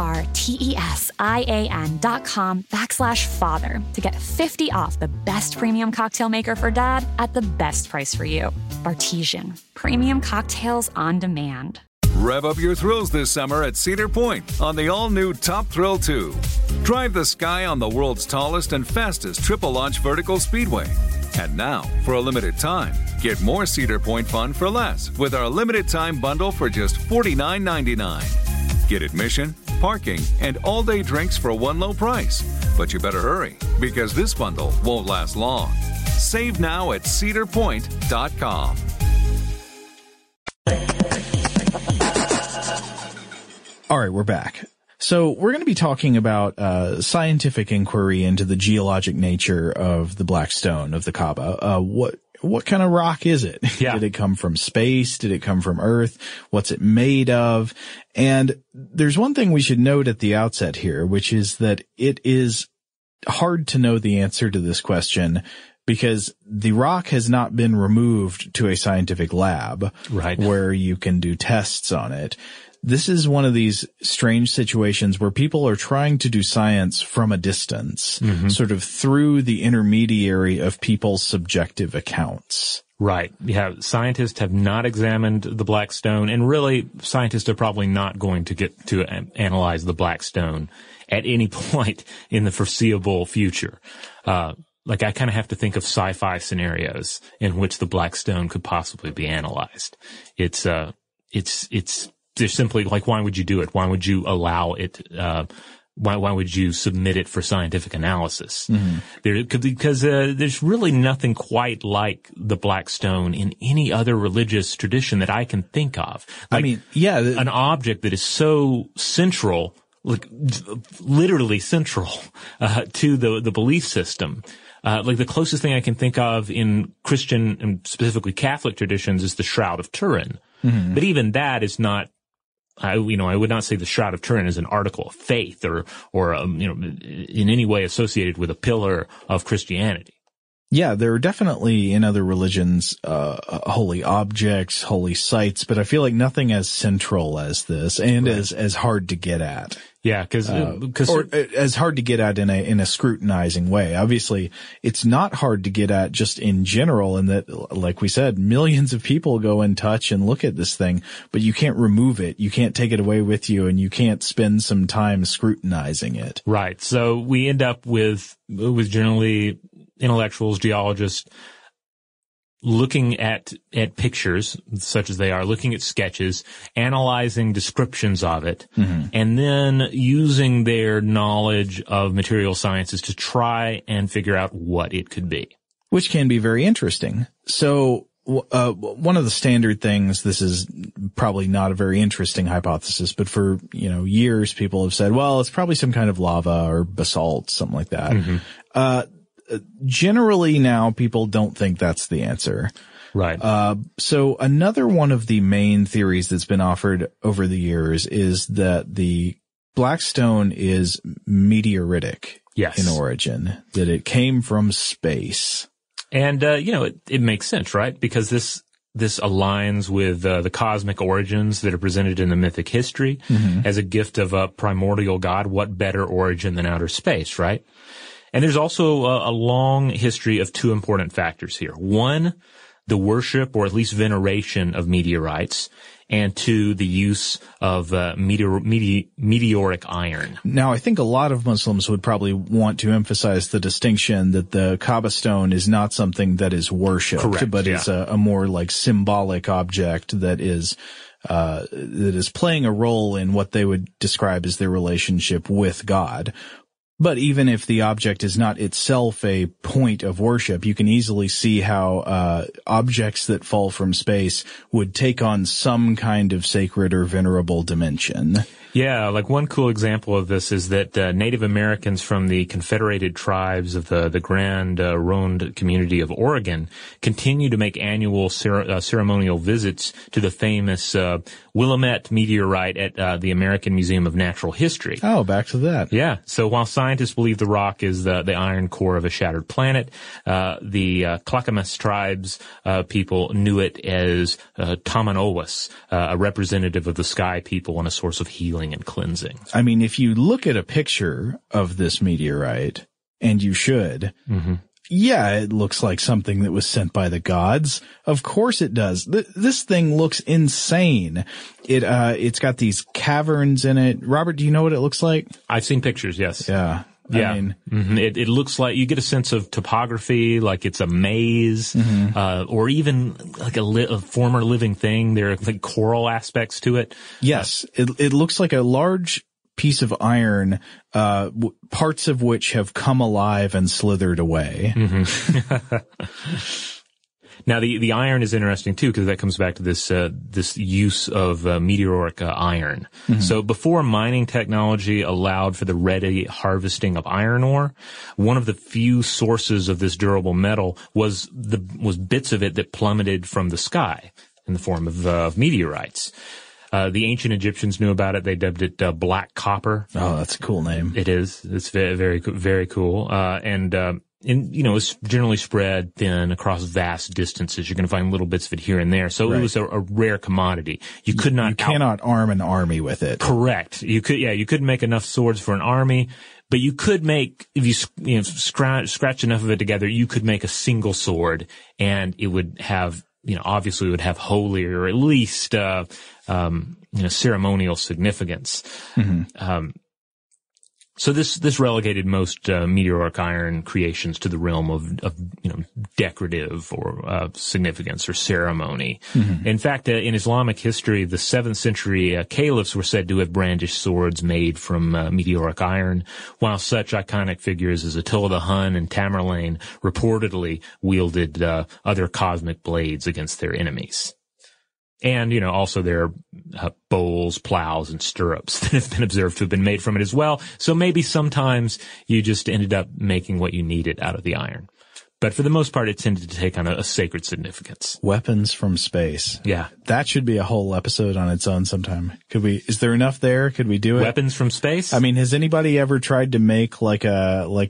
S8: BARTESIAN.com/father to get 50 off the best premium cocktail maker for dad at the best price for you. Bartesian. Premium cocktails on demand.
S9: Rev up your thrills this summer at Cedar Point on the all-new Top Thrill 2. Drive the sky on the world's tallest and fastest triple-launch vertical speedway. And now, for a limited time, get more Cedar Point fun for less with our limited-time bundle for just $49.99. Get admission, parking, and all-day drinks for one low price. But you better hurry, because this bundle won't last long. Save now at cedarpoint.com.
S6: All right, we're back. So we're going to be talking about scientific inquiry into the geologic nature of the Black Stone of the Kaaba. What kind of rock is it?
S2: Yeah.
S6: Did it come from space? Did it come from Earth? What's it made of? And there's one thing we should note at the outset here, which is that it is hard to know the answer to this question because the rock has not been removed to a scientific lab,
S2: right,
S6: where you can do tests on it. This is one of these strange situations where people are trying to do science from a distance, sort of through the intermediary of people's subjective accounts.
S2: Right. Yeah. Scientists have not examined the Black Stone, and really, scientists are probably not going to get to analyze the Black Stone at any point in the foreseeable future. Like, I kind of have to think of sci-fi scenarios in which the Black Stone could possibly be analyzed. It's they're simply like, why would you do it? Why would you allow it? Why would you submit it for scientific analysis? Because there's really nothing quite like the Black Stone in any other religious tradition that I can think of. Like,
S6: I mean, yeah,
S2: an object that is so central, like literally central, to the belief system. Like the closest thing I can think of in Christian and specifically Catholic traditions is the Shroud of Turin. But even that is not, I would not say the Shroud of Turin is an article of faith or in any way associated with a pillar of Christianity.
S6: Yeah, there are definitely in other religions, holy objects, holy sites, but I feel like nothing as central as this and as hard to get at.
S2: Yeah,
S6: or as hard to get at in a scrutinizing way. Obviously, it's not hard to get at just in general, in that, like we said, millions of people go and touch and look at this thing, but you can't remove it. You can't take it away with you, and you can't spend some time scrutinizing it.
S2: Right. So we end up with generally intellectuals, geologists, looking at pictures, such as they are, looking at sketches, analyzing descriptions of it, and then using their knowledge of material sciences to try and figure out what it could be.
S6: Which can be very interesting. So, one of the standard things, this is probably not a very interesting hypothesis, but for, years people have said, well, it's probably some kind of lava or basalt, something like that. Generally now people don't think that's the answer.
S2: Right.
S6: So another one of the main theories that's been offered over the years is that the Black Stone is meteoritic in origin, that it came from space. And,
S2: it makes sense, right? Because this aligns with the cosmic origins that are presented in the mythic history as a gift of a primordial god. What better origin than outer space, right? And there's also a long history of two important factors here. One, the worship or at least veneration of meteorites and to the use of meteoric iron.
S6: Now, I think a lot of Muslims would probably want to emphasize the distinction that the Kaaba stone is not something that is worshipped,
S2: correct,
S6: but is a more like symbolic object that is playing a role in what they would describe as their relationship with God. But even if the object is not itself a point of worship, you can easily see how objects that fall from space would take on some kind of sacred or venerable dimension.
S2: Yeah, like one cool example of this is that Native Americans from the Confederated Tribes of the Grand Ronde community of Oregon continue to make annual ceremonial visits to the famous Willamette meteorite at the American Museum of Natural History.
S6: Oh, back to that.
S2: Yeah. So while scientists believe the rock is the iron core of a shattered planet, the Clackamas tribes people knew it as Tamanowas, a representative of the sky people and a source of healing and cleansing.
S6: I mean, if you look at a picture of this meteorite, and you should, yeah, it looks like something that was sent by the gods. Of course it does. This thing looks insane. It's got these caverns in it. Robert, do you know what it looks like?
S2: I've seen pictures, yes.
S6: Yeah.
S2: Yeah.
S6: I mean,
S2: It looks like you get a sense of topography, like it's a maze, or even like a former living thing. There are like coral aspects to it.
S6: Yes. It looks like a large piece of iron, parts of which have come alive and slithered away.
S2: Now, the iron is interesting too, because that comes back to this use of meteoric iron. So before mining technology allowed for the ready harvesting of iron ore, one of the few sources of this durable metal was bits of it that plummeted from the sky in the form of meteorites. The ancient Egyptians knew about it. They dubbed it black copper.
S6: Oh, that's a cool name.
S2: It is. It's very, very, very cool. It's generally spread thin across vast distances. You're going to find little bits of it here and there. So It was a rare commodity. You
S6: cannot arm an army with it.
S2: Correct. You couldn't make enough swords for an army, but you could make, if you scratch enough of it together, you could make a single sword, and it would have, obviously it would have holy or at least, ceremonial significance. So this relegated most meteoric iron creations to the realm of decorative or significance or ceremony. In fact, in Islamic history, the 7th century caliphs were said to have brandished swords made from meteoric iron, while such iconic figures as Attila the Hun and Tamerlane reportedly wielded other cosmic blades against their enemies. And, also there are bowls, plows, and stirrups that have been observed to have been made from it as well. So maybe sometimes you just ended up making what you needed out of the iron. But for the most part, it tended to take on a sacred significance.
S6: Weapons from space.
S2: Yeah.
S6: That should be a whole episode on its own sometime. Is there enough there? Could we do it?
S2: Weapons from space?
S6: I mean, has anybody ever tried to make what do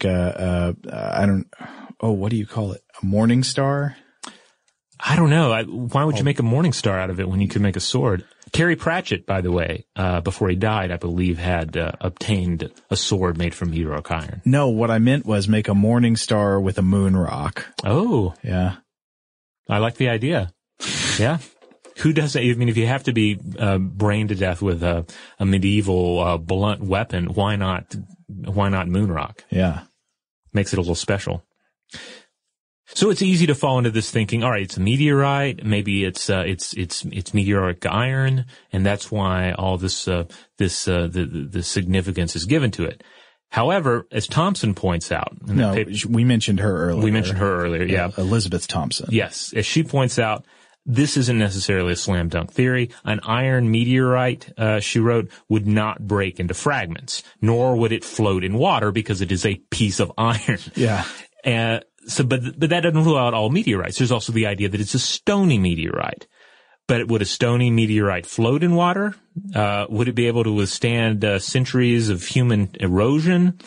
S6: you call it? A morning star?
S2: I don't know. Why would you make a morning star out of it when you could make a sword? Terry Pratchett, by the way, before he died, I believe, had obtained a sword made from meteoric iron.
S6: No, what I meant was make a morning star with a moon rock.
S2: Oh.
S6: Yeah.
S2: I like the idea. Yeah. Who does that? I mean, if you have to be brained to death with a medieval blunt weapon, why not moon rock?
S6: Yeah.
S2: Makes it a little special. So it's easy to fall into this thinking, all right, it's a meteorite, maybe it's meteoric iron, and that's why all the significance is given to it. However, as Thompson points out,
S6: we mentioned her earlier.
S2: Yeah.
S6: Elizabeth Thompson.
S2: Yes. As she points out, this isn't necessarily a slam dunk theory. An iron meteorite, she wrote, would not break into fragments, nor would it float in water because it is a piece of iron.
S6: Yeah.
S2: But that doesn't rule out all meteorites. There's also the idea that it's a stony meteorite. But would a stony meteorite float in water? Would it be able to withstand centuries of human erosion?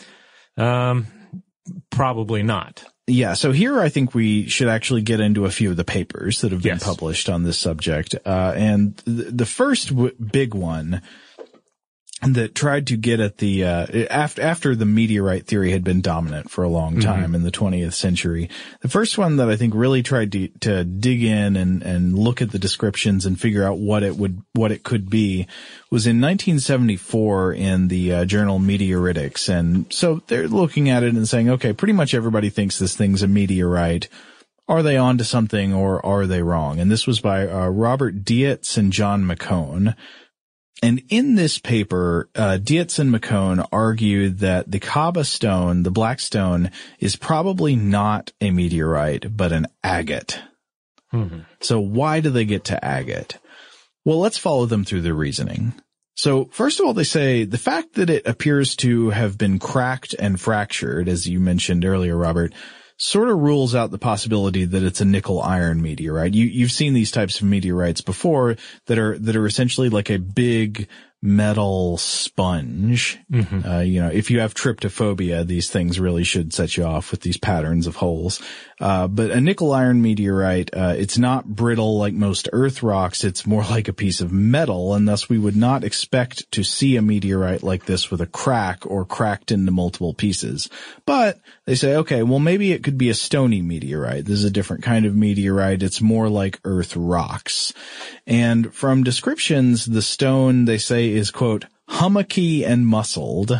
S2: Probably not.
S6: Yeah, so here I think we should actually get into a few of the papers that have been published on this subject. And the first big one that tried to get at the after the meteorite theory had been dominant for a long time in the 20th century. The first one that I think really tried to dig in and look at the descriptions and figure out what it could be was in 1974 in the journal Meteoritics. And so they're looking at it and saying, okay, pretty much everybody thinks this thing's a meteorite. Are they onto something or are they wrong? And this was by Robert Dietz and John McCone. And in this paper, Dietz and McCone argued that the Kaaba stone, the black stone, is probably not a meteorite, but an agate. So why do they get to agate? Well, let's follow them through their reasoning. So first of all, they say the fact that it appears to have been cracked and fractured, as you mentioned earlier, Robert, sort of rules out the possibility that it's a nickel iron meteorite. You've seen these types of meteorites before that are essentially like a big metal sponge. If you have tryptophobia, these things really should set you off with these patterns of holes. But a nickel iron meteorite, it's not brittle like most Earth rocks. It's more like a piece of metal, and thus we would not expect to see a meteorite like this with a crack or cracked into multiple pieces. But they say, okay, well, maybe it could be a stony meteorite. This is a different kind of meteorite. It's more like Earth rocks. And from descriptions, the stone, they say, is, quote, hummocky and muscled.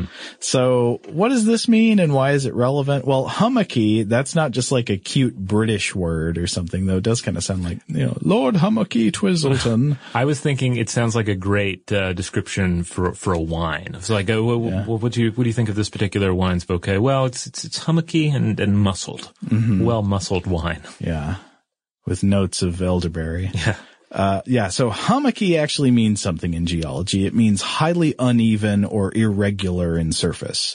S6: So what does this mean and why is it relevant? Well, hummocky, that's not just like a cute British word or something, though. It does kind of sound like, Lord Hummocky Twizzleton.
S2: I was thinking it sounds like a great description for a wine. It's like, what do you think of this particular wine's bouquet? Well, it's hummocky and muscled. Well muscled wine.
S6: Yeah. With notes of elderberry. So hummocky actually means something in geology. It means highly uneven or irregular in surface.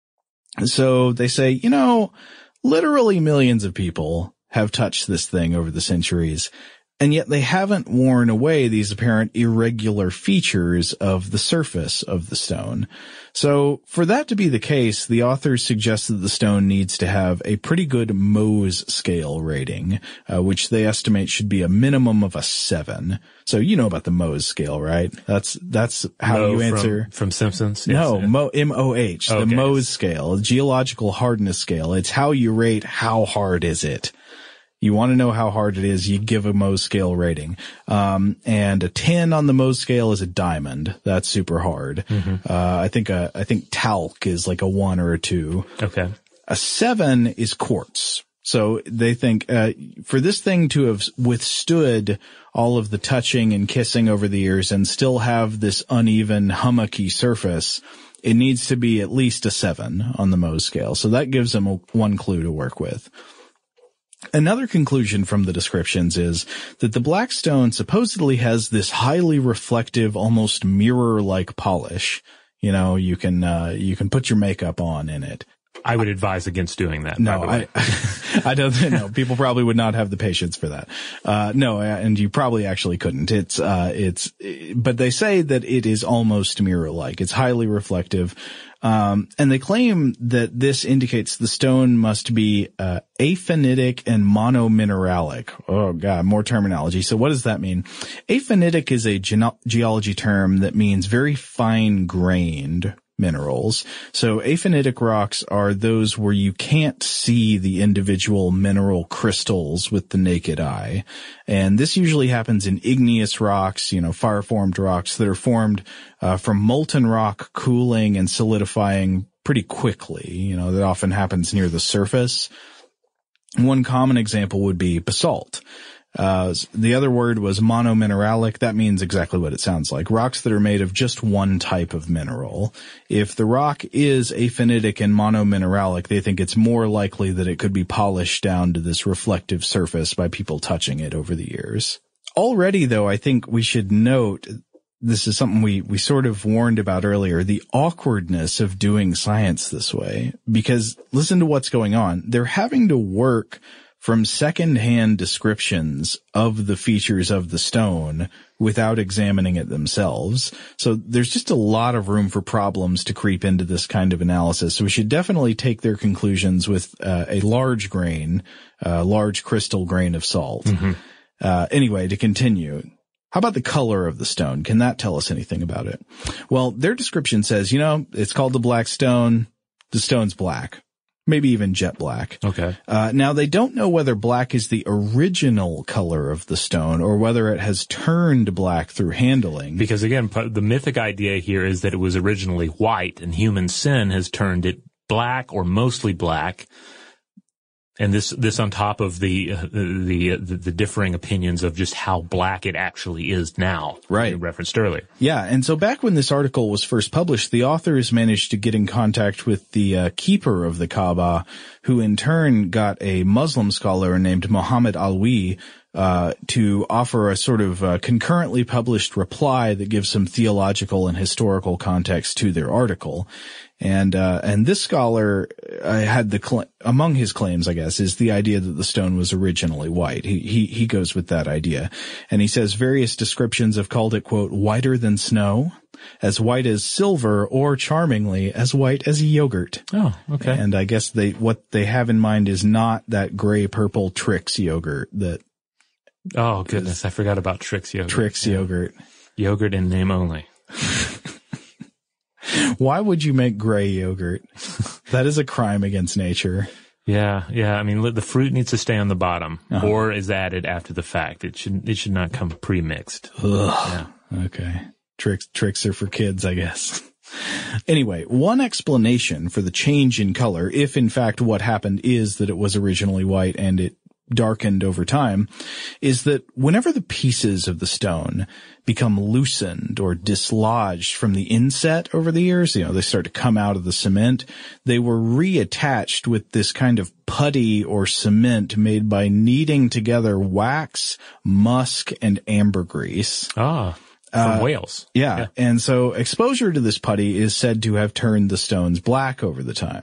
S6: So they say, literally millions of people have touched this thing over the centuries, and yet they haven't worn away these apparent irregular features of the surface of the stone. So for that to be the case, the authors suggest that the stone needs to have a pretty good Mohs scale rating, which they estimate should be a minimum of a 7. So you know about the Mohs scale, right? That's how you answer.
S2: From Simpsons?
S6: No, M-O-H, the Mohs scale, geological hardness scale. It's how you rate how hard is it. You want to know how hard it is, you give a Mohs scale rating. And a 10 on the Mohs scale is a diamond. That's super hard. I think talc is like a 1 or a 2.
S2: Okay.
S6: A 7 is quartz. So they think, for this thing to have withstood all of the touching and kissing over the years and still have this uneven, hummocky surface, it needs to be at least a 7 on the Mohs scale. So that gives them one clue to work with. Another conclusion from the descriptions is that the black stone supposedly has this highly reflective, almost mirror-like polish. You can put your makeup on in it.
S2: I would advise against doing that.
S6: No, I don't know. People probably would not have the patience for that. And you probably actually couldn't. But they say that it is almost mirror-like. It's highly reflective. And they claim that this indicates the stone must be, aphanitic and monomineralic. Oh God, more terminology. So what does that mean? Aphanitic is a geology term that means very fine-grained minerals. So aphanitic rocks are those where you can't see the individual mineral crystals with the naked eye. And this usually happens in igneous rocks, fire-formed rocks that are formed from molten rock cooling and solidifying pretty quickly. That often happens near the surface. One common example would be basalt. The other word was monomineralic. That means exactly what it sounds like. Rocks that are made of just one type of mineral. If the rock is aphanitic and monomineralic, they think it's more likely that it could be polished down to this reflective surface by people touching it over the years. Already, though, I think we should note, this is something we sort of warned about earlier, the awkwardness of doing science this way. Because listen to what's going on. They're having to work from second-hand descriptions of the features of the stone without examining it themselves. So there's just a lot of room for problems to creep into this kind of analysis. So we should definitely take their conclusions with a large crystal grain of salt. Anyway, to continue. How about the color of the stone? Can that tell us anything about it? Well, their description says, it's called the black stone. The stone's black. Maybe even jet black.
S2: Okay.
S6: Now, they don't know whether black is the original color of the stone or whether it has turned black through handling.
S2: Because, again, the mythic idea here is that it was originally white, and human sin has turned it black or mostly black. And this on top of the differing opinions of just how black it actually is now.
S6: Right.
S2: You referenced earlier.
S6: Yeah. And so back when this article was first published, the authors managed to get in contact with the keeper of the Kaaba, who in turn got a Muslim scholar named Muhammad Alwi to offer a sort of concurrently published reply that gives some theological and historical context to their article. And this scholar had among his claims, I guess, is the idea that the stone was originally white. He goes with that idea. And he says various descriptions have called it, quote, whiter than snow, as white as silver, or charmingly, as white as yogurt.
S2: Oh, okay.
S6: And I guess what they have in mind is not that gray purple Trix yogurt that.
S2: Oh, goodness. I forgot about Trix yogurt.
S6: Trix yogurt.
S2: Yogurt in name only.
S6: Why would you make gray yogurt? That is a crime against nature.
S2: Yeah. I mean, the fruit needs to stay on the bottom, or is added after the fact. It should not come pre-mixed.
S6: Ugh. Yeah. Okay. Tricks are for kids, I guess. Anyway, one explanation for the change in color, if in fact what happened is that it was originally white and it darkened over time, is that whenever the pieces of the stone become loosened or dislodged from the inset over the years, they start to come out of the cement, they were reattached with this kind of putty or cement made by kneading together wax, musk, and ambergris.
S2: From Wales.
S6: Yeah. And so exposure to this putty is said to have turned the stones black over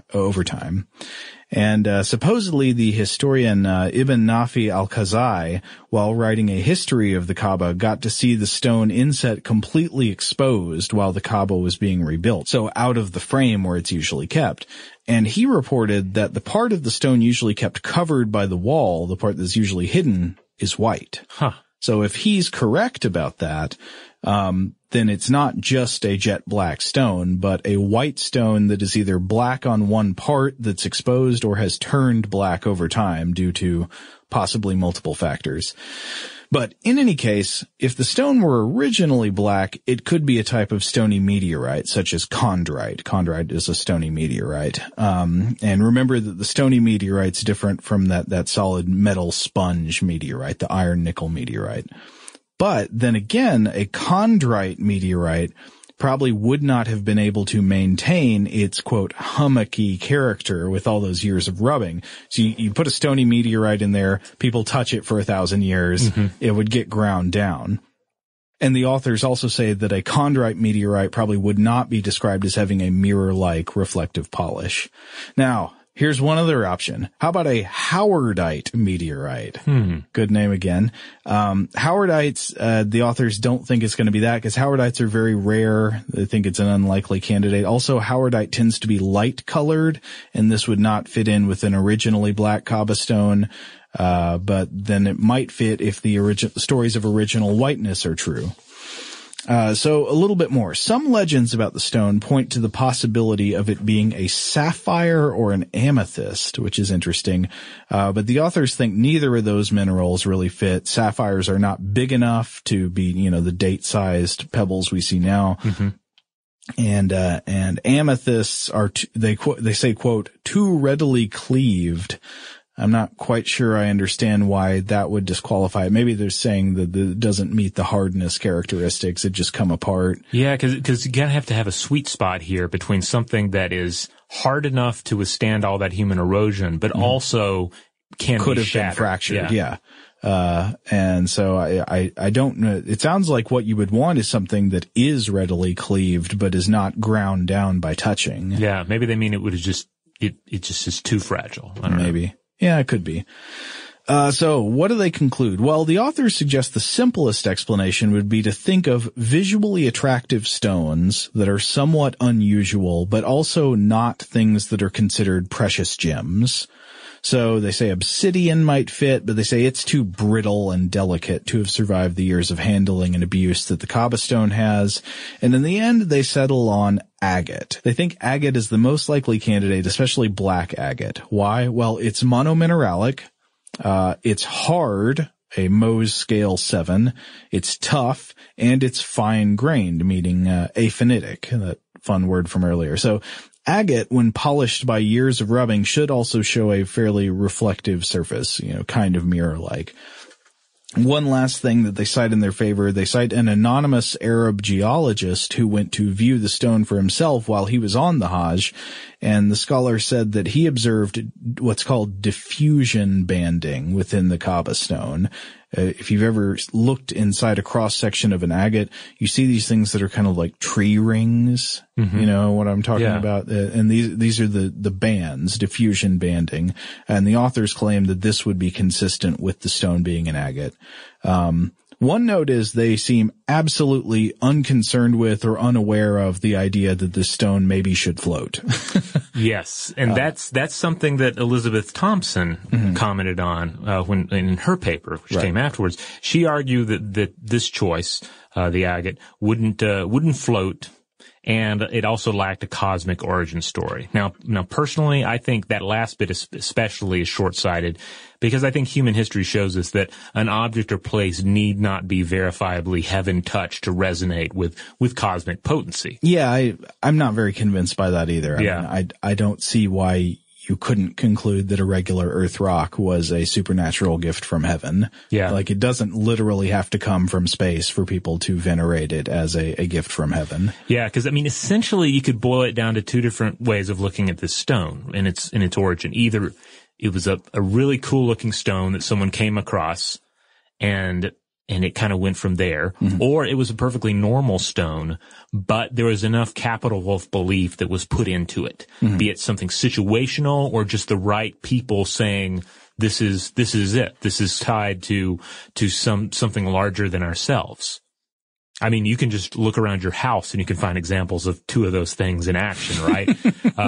S6: time. And supposedly the historian Ibn Nafi al-Khazai, while writing a history of the Kaaba, got to see the stone inset completely exposed while the Kaaba was being rebuilt, so out of the frame where it's usually kept. And he reported that the part of the stone usually kept covered by the wall, the part that's usually hidden, is white. So if he's correct about that, then it's not just a jet black stone, but a white stone that is either black on one part that's exposed or has turned black over time due to possibly multiple factors. But in any case, if the stone were originally black, it could be a type of stony meteorite, such as chondrite. Chondrite is a stony meteorite. And remember that the stony meteorite's different from that solid metal sponge meteorite, the iron nickel meteorite. But then again, a chondrite meteorite probably would not have been able to maintain its, quote, hummocky character with all those years of rubbing. So you put a stony meteorite in there, people touch it for 1,000 years, it would get ground down. And the authors also say that a chondrite meteorite probably would not be described as having a mirror-like reflective polish. Now, here's one other option. How about a howardite meteorite? Good name again. Howardites, the authors don't think it's going to be that because howardites are very rare. They think it's an unlikely candidate. Also, howardite tends to be light colored, and this would not fit in with an originally black Kaaba stone. But then it might fit if the stories of original whiteness are true. So a little bit more. Some legends about the stone point to the possibility of it being a sapphire or an amethyst, which is interesting. But the authors think neither of those minerals really fit. Sapphires are not big enough to be, the date-sized pebbles we see now. And amethysts are, they say, quote, too readily cleaved. I'm not quite sure I understand why that would disqualify it. Maybe they're saying that it doesn't meet the hardness characteristics. It just come apart.
S2: Yeah, because you gotta have to have a sweet spot here between something that is hard enough to withstand all that human erosion, but also could have been
S6: fractured. Yeah. And so I don't know. It sounds like what you would want is something that is readily cleaved, but is not ground down by touching.
S2: Yeah, maybe they mean it just is too fragile. I don't know.
S6: Yeah, it could be. So what do they conclude? Well, the authors suggest the simplest explanation would be to think of visually attractive stones that are somewhat unusual, but also not things that are considered precious gems. So they say obsidian might fit, but they say it's too brittle and delicate to have survived the years of handling and abuse that the Kaaba stone has. And in the end, they settle on agate. They think agate is the most likely candidate, especially black agate. Why? Well, it's monomineralic. It's hard, a Mohs scale 7. It's tough, and it's fine-grained, meaning aphanitic, that fun word from earlier. So agate, when polished by years of rubbing, should also show a fairly reflective surface, kind of mirror-like. One last thing that they cite in their favor, they cite an anonymous Arab geologist who went to view the stone for himself while he was on the Hajj, and the scholar said that he observed what's called diffusion banding within the Kaaba stone. If you've ever looked inside a cross-section of an agate, you see these things that are kind of like tree rings. Mm-hmm. You know what I'm talking about? And these are the bands, diffusion banding. And the authors claim that this would be consistent with the stone being an agate. One note is they seem absolutely unconcerned with or unaware of the idea that this stone maybe should float.
S2: Yes, and that's something that Elizabeth Thompson commented on when in her paper, which came afterwards. She argued that this choice, the agate, wouldn't float, and it also lacked a cosmic origin story. Now personally, I think that last bit especially is short-sighted, because I think human history shows us that an object or place need not be verifiably heaven touched to resonate with cosmic potency.
S6: Yeah, I'm not very convinced by that either. I don't see why you couldn't conclude that a regular earth rock was a supernatural gift from heaven. Yeah. Like, it doesn't literally have to come from space for people to venerate it as a gift from heaven.
S2: Yeah, because, essentially you could boil it down to two different ways of looking at this stone in its origin. Either it was a really cool looking stone that someone came across and it kind of went from there, or it was a perfectly normal stone, but there was enough capital of belief that was put into it, be it something situational or just the right people saying, this is it. This is tied to something larger than ourselves. You can just look around your house and you can find examples of two of those things in action, right?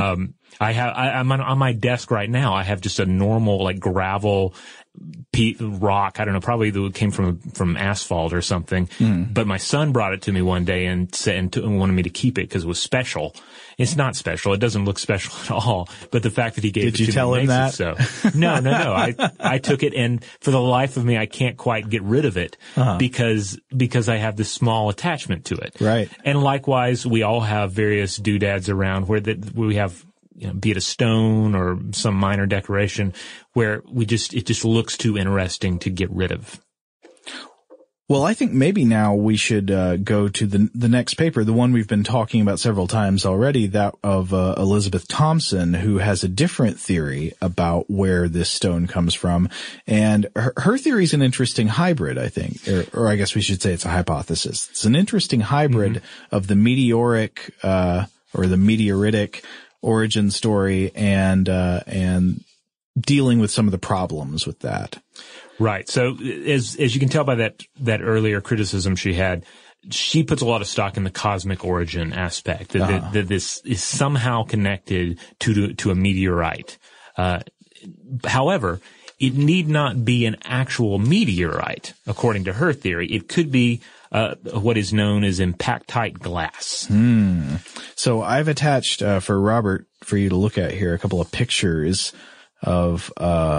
S2: I'm on my desk right now. I have just a normal, like, gravel rock. I don't know, probably that came from asphalt or something. But my son brought it to me one day and wanted me to keep it because it was special. It's not special. It doesn't look special at all. But the fact that he gave it to me makes it so. Did you tell him that? No. I took it, and for the life of me, I can't quite get rid of it because I have this small attachment to it.
S6: Right.
S2: And likewise, we all have various doodads around where we have, be it a stone or some minor decoration, where it just looks too interesting to get rid of.
S6: Well, I think maybe now we should go to the next paper, the one we've been talking about several times already, that of Elizabeth Thompson, who has a different theory about where this stone comes from. And her theory is an interesting hybrid, I think, or I guess we should say it's a hypothesis. It's an interesting hybrid of the meteoric or the meteoritic origin story and dealing with some of the problems with that.
S2: Right. So as you can tell by that earlier criticism she had, she puts a lot of stock in the cosmic origin aspect, that this is somehow connected to a meteorite. However, it need not be an actual meteorite, according to her theory. It could be what is known as impactite glass.
S6: So I've attached for Robert, for you to look at here, a couple of pictures of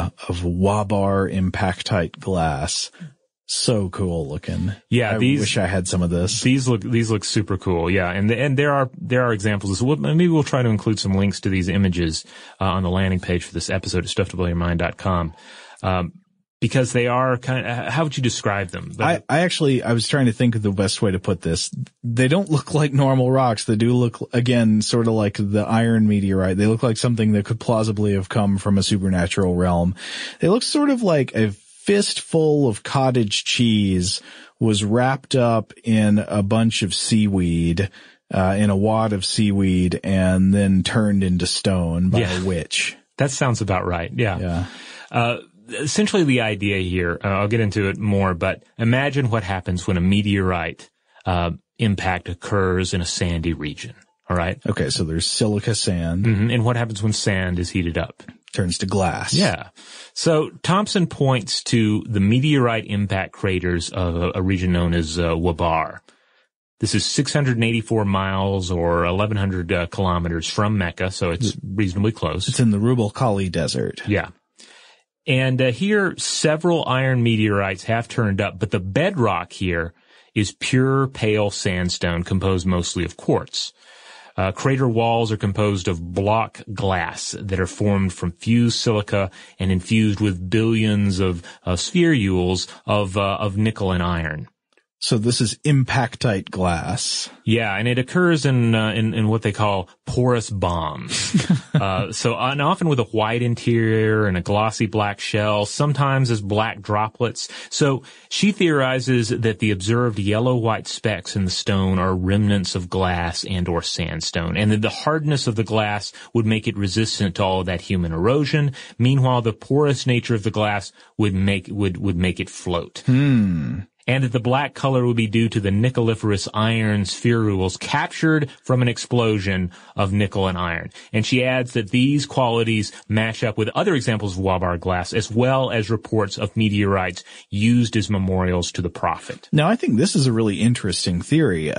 S6: Wabar impactite glass. So cool looking.
S2: Yeah,
S6: I wish I had some of this.
S2: These look super cool. Yeah, and there are examples. Maybe we'll try to include some links to these images on the landing page for this episode at stufftoblowyourmind.com. Because they are kind of, how would you describe them?
S6: I was trying to think of the best way to put this. They don't look like normal rocks. They do look, again, sort of like the iron meteorite. They look like something that could plausibly have come from a supernatural realm. They look sort of like a fistful of cottage cheese was wrapped up in a bunch of seaweed, in a wad of seaweed, and then turned into stone by a witch.
S2: That sounds about right. Yeah. Essentially the idea here, I'll get into it more, but imagine what happens when a meteorite impact occurs in a sandy region. All right.
S6: Okay, so there's silica sand.
S2: Mm-hmm. And what happens when sand is heated up?
S6: Turns to glass.
S2: Yeah. So Thompson points to the meteorite impact craters of a region known as Wabar. This is 684 miles or 1,100 kilometers from Mecca, so it's reasonably close.
S6: It's in the Rub' al Khali Desert.
S2: Yeah. And here, several iron meteorites have turned up, but the bedrock here is pure pale sandstone composed mostly of quartz. Crater walls are composed of block glass that are formed from fused silica and infused with billions of spherules of nickel and iron.
S6: So this is impactite glass.
S2: Yeah, and it occurs in what they call porous bombs. And often with a white interior and a glossy black shell, sometimes as black droplets. So she theorizes that the observed yellow-white specks in the stone are remnants of glass and or sandstone, and that the hardness of the glass would make it resistant to all of that human erosion. Meanwhile, the porous nature of the glass would make it float. And that the black color would be due to the nickeliferous iron spherules captured from an explosion of nickel and iron. And she adds that these qualities match up with other examples of Wabar glass, as well as reports of meteorites used as memorials to the Prophet.
S6: Now, I think this is a really interesting theory.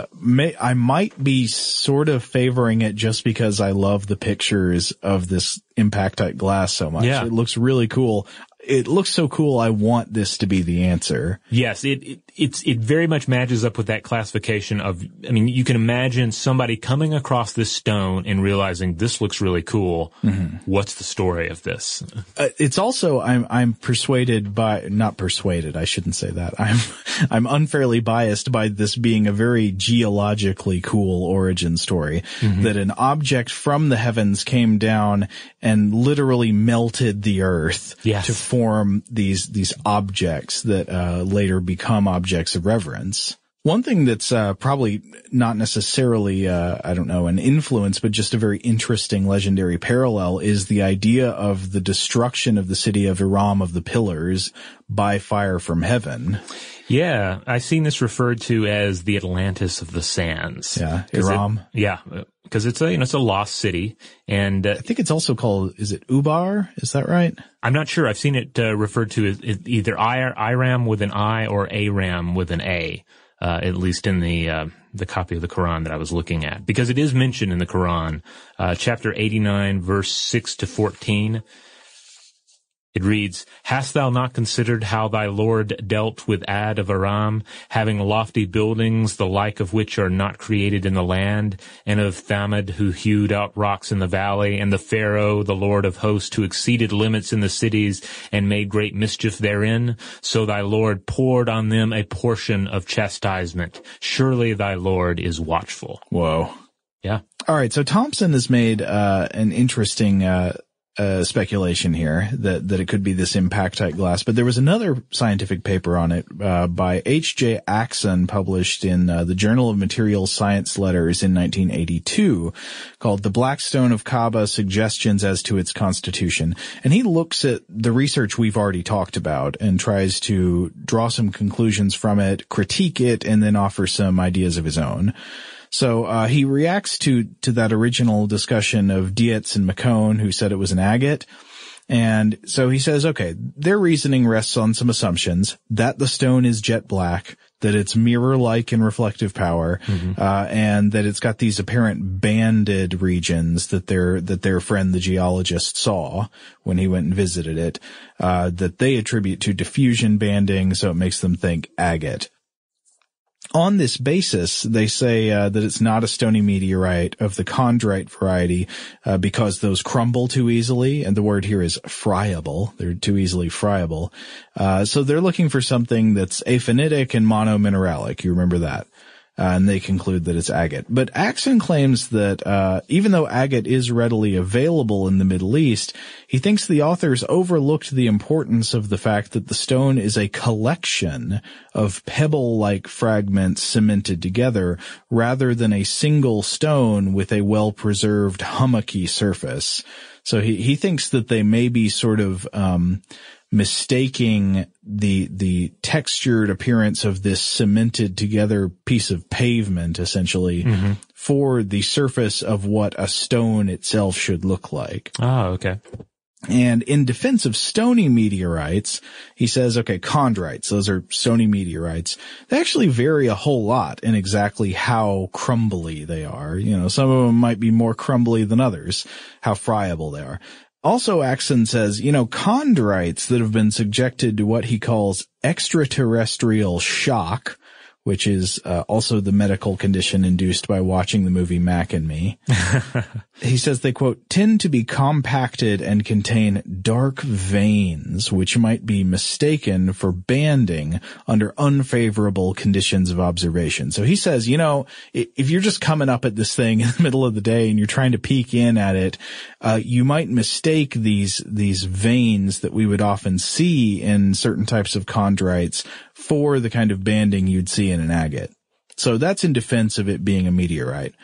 S6: I might be sort of favoring it just because I love the pictures of this impactite glass so much.
S2: Yeah.
S6: It looks really cool. It looks so cool. I want this to be the answer.
S2: Yes, it very much matches up with that classification of, I mean, you can imagine somebody coming across this stone and realizing this looks really cool. Mm-hmm. What's the story of this?
S6: It's also, I'm persuaded by, not persuaded, I shouldn't say that. I'm unfairly biased by this being a very geologically cool origin story, that an object from the heavens came down and literally melted the earth to form these objects that later become objects of reverence. One thing that's probably not necessarily, an influence, but just a very interesting legendary parallel is the idea of the destruction of the city of Iram of the Pillars by fire from heaven.
S2: Yeah, I've seen this referred to as the Atlantis of the Sands.
S6: Yeah, Iram.
S2: Because it's a lost city, and
S6: I think it's also called, is it Ubar? Is that right?
S2: I'm not sure. I've seen it referred to as either Iram with an I or Aram with an A. At least in the copy of the Quran that I was looking at, because it is mentioned in the Quran, chapter 89, verse 6 to 14. It reads, "Hast thou not considered how thy Lord dealt with Ad of Aram, having lofty buildings, the like of which are not created in the land, and of Thamud, who hewed out rocks in the valley, and the Pharaoh, the Lord of hosts, who exceeded limits in the cities, and made great mischief therein? So thy Lord poured on them a portion of chastisement. Surely thy Lord is watchful."
S6: Whoa.
S2: Yeah.
S6: All right, so Thompson has made an interesting speculation here that it could be this impactite glass, but there was another scientific paper on it by H.J. Axon, published in the Journal of Materials Science Letters in 1982, called "The Black Stone of Kaaba: Suggestions as to Its Constitution." And he looks at the research we've already talked about and tries to draw some conclusions from it, critique it, and then offer some ideas of his own. So he reacts to that original discussion of Dietz and McCone, who said it was an agate. And so he says, okay, their reasoning rests on some assumptions that the stone is jet black, that it's mirror-like in reflective power, and that it's got these apparent banded regions that their friend the geologist saw when he went and visited it, that they attribute to diffusion banding, so it makes them think agate. On this basis, they say that it's not a stony meteorite of the chondrite variety because those crumble too easily, and the word here is friable. They're too easily friable. So they're looking for something that's aphanitic and monomineralic. You remember that. And they conclude that it's agate. But Axon claims that even though agate is readily available in the Middle East, he thinks the authors overlooked the importance of the fact that the stone is a collection of pebble-like fragments cemented together, rather than a single stone with a well-preserved hummocky surface. So he thinks that they may be sort of mistaking the textured appearance of this cemented together piece of pavement, essentially, for the surface of what a stone itself should look like.
S2: Oh, okay.
S6: And in defense of stony meteorites, he says, okay, chondrites, those are stony meteorites. They actually vary a whole lot in exactly how crumbly they are. You know, some of them might be more crumbly than others, how friable they are. Also, Axon says, you know, chondrites that have been subjected to what he calls extraterrestrial shock, which is also the medical condition induced by watching the movie Mac and Me. He says they, quote, tend to be compacted and contain dark veins, which might be mistaken for banding under unfavorable conditions of observation. So he says, you know, if you're just coming up at this thing in the middle of the day and you're trying to peek in at it, you might mistake these veins that we would often see in certain types of chondrites for the kind of banding you'd see in an agate. So that's in defense of it being a meteorite.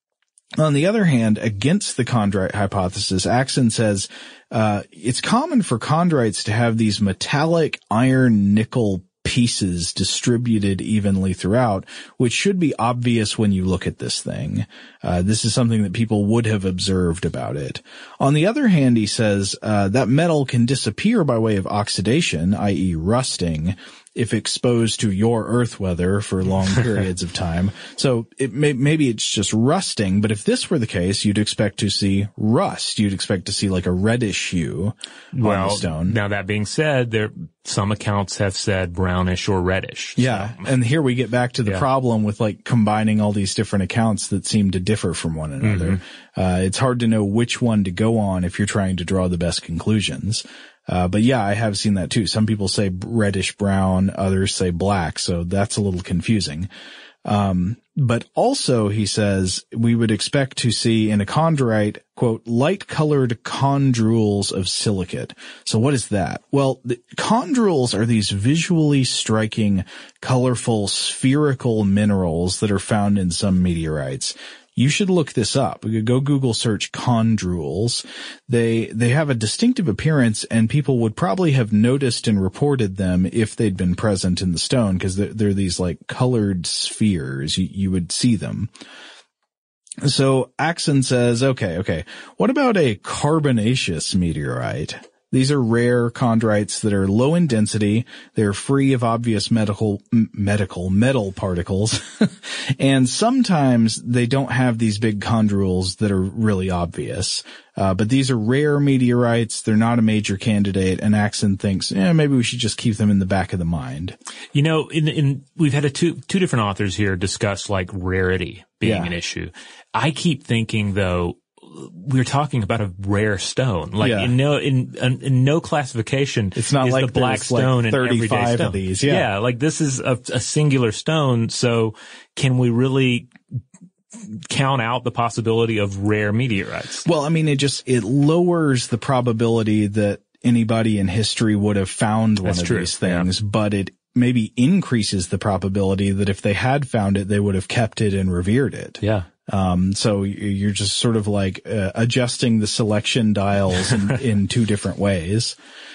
S6: On the other hand, against the chondrite hypothesis, Axon says it's common for chondrites to have these metallic iron-nickel pieces distributed evenly throughout, which should be obvious when you look at this thing. This is something that people would have observed about it. On the other hand, he says that metal can disappear by way of oxidation, i.e. rusting, if exposed to your Earth weather for long periods of time. So maybe it's just rusting, but if this were the case, you'd expect to see rust. You'd expect to see like a reddish hue on the stone.
S2: Now that being said, some accounts have said brownish or reddish.
S6: Yeah. So. And here we get back to the problem with like combining all these different accounts that seem to differ from one another. It's hard to know which one to go on if you're trying to draw the best conclusions. But yeah, I have seen that too. Some people say reddish brown, others say black, so that's a little confusing. But also, he says, we would expect to see in a chondrite, quote, light-colored chondrules of silicate. So what is that? Well, the chondrules are these visually striking, colorful, spherical minerals that are found in some meteorites. You should look this up. Go Google search chondrules. They have a distinctive appearance, and people would probably have noticed and reported them if they'd been present in the stone, because they're these like colored spheres. You would see them. So Axon says, okay, what about a carbonaceous meteorite? These are rare chondrites that are low in density. They're free of obvious metal particles. And sometimes they don't have these big chondrules that are really obvious. But these are rare meteorites. They're not a major candidate. And Axon thinks, maybe we should just keep them in the back of the mind.
S2: You know, we've had two different authors here discuss like rarity being an issue. I keep thinking though, we're talking about a rare stone. Like in no classification,
S6: it's not
S2: is
S6: like
S2: the black stone
S6: like 35
S2: an everyday stone.
S6: Of these.
S2: Yeah, like this is a singular stone. So can we really count out the possibility of rare meteorites?
S6: Well, I mean, it lowers the probability that anybody in history would have found one of these things, but it maybe increases the probability that if they had found it, they would have kept it and revered it.
S2: Yeah.
S6: So you're just sort of like adjusting the selection dials in two different ways.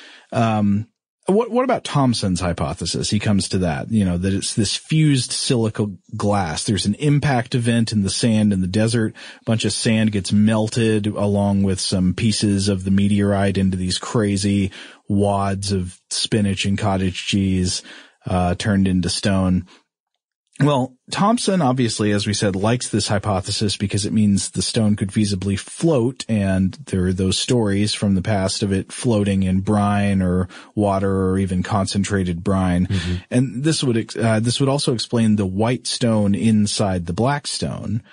S6: What about Thomson's hypothesis? He comes to that, that it's this fused silica glass. There's an impact event in the sand in the desert. A bunch of sand gets melted along with some pieces of the meteorite into these crazy wads of spinach and cottage cheese, turned into stone. Well, Thomson, obviously, as we said, likes this hypothesis because it means the stone could feasibly float, and there are those stories from the past of it floating in brine or water or even concentrated brine. Mm-hmm. And this would also explain the white stone inside the black stone.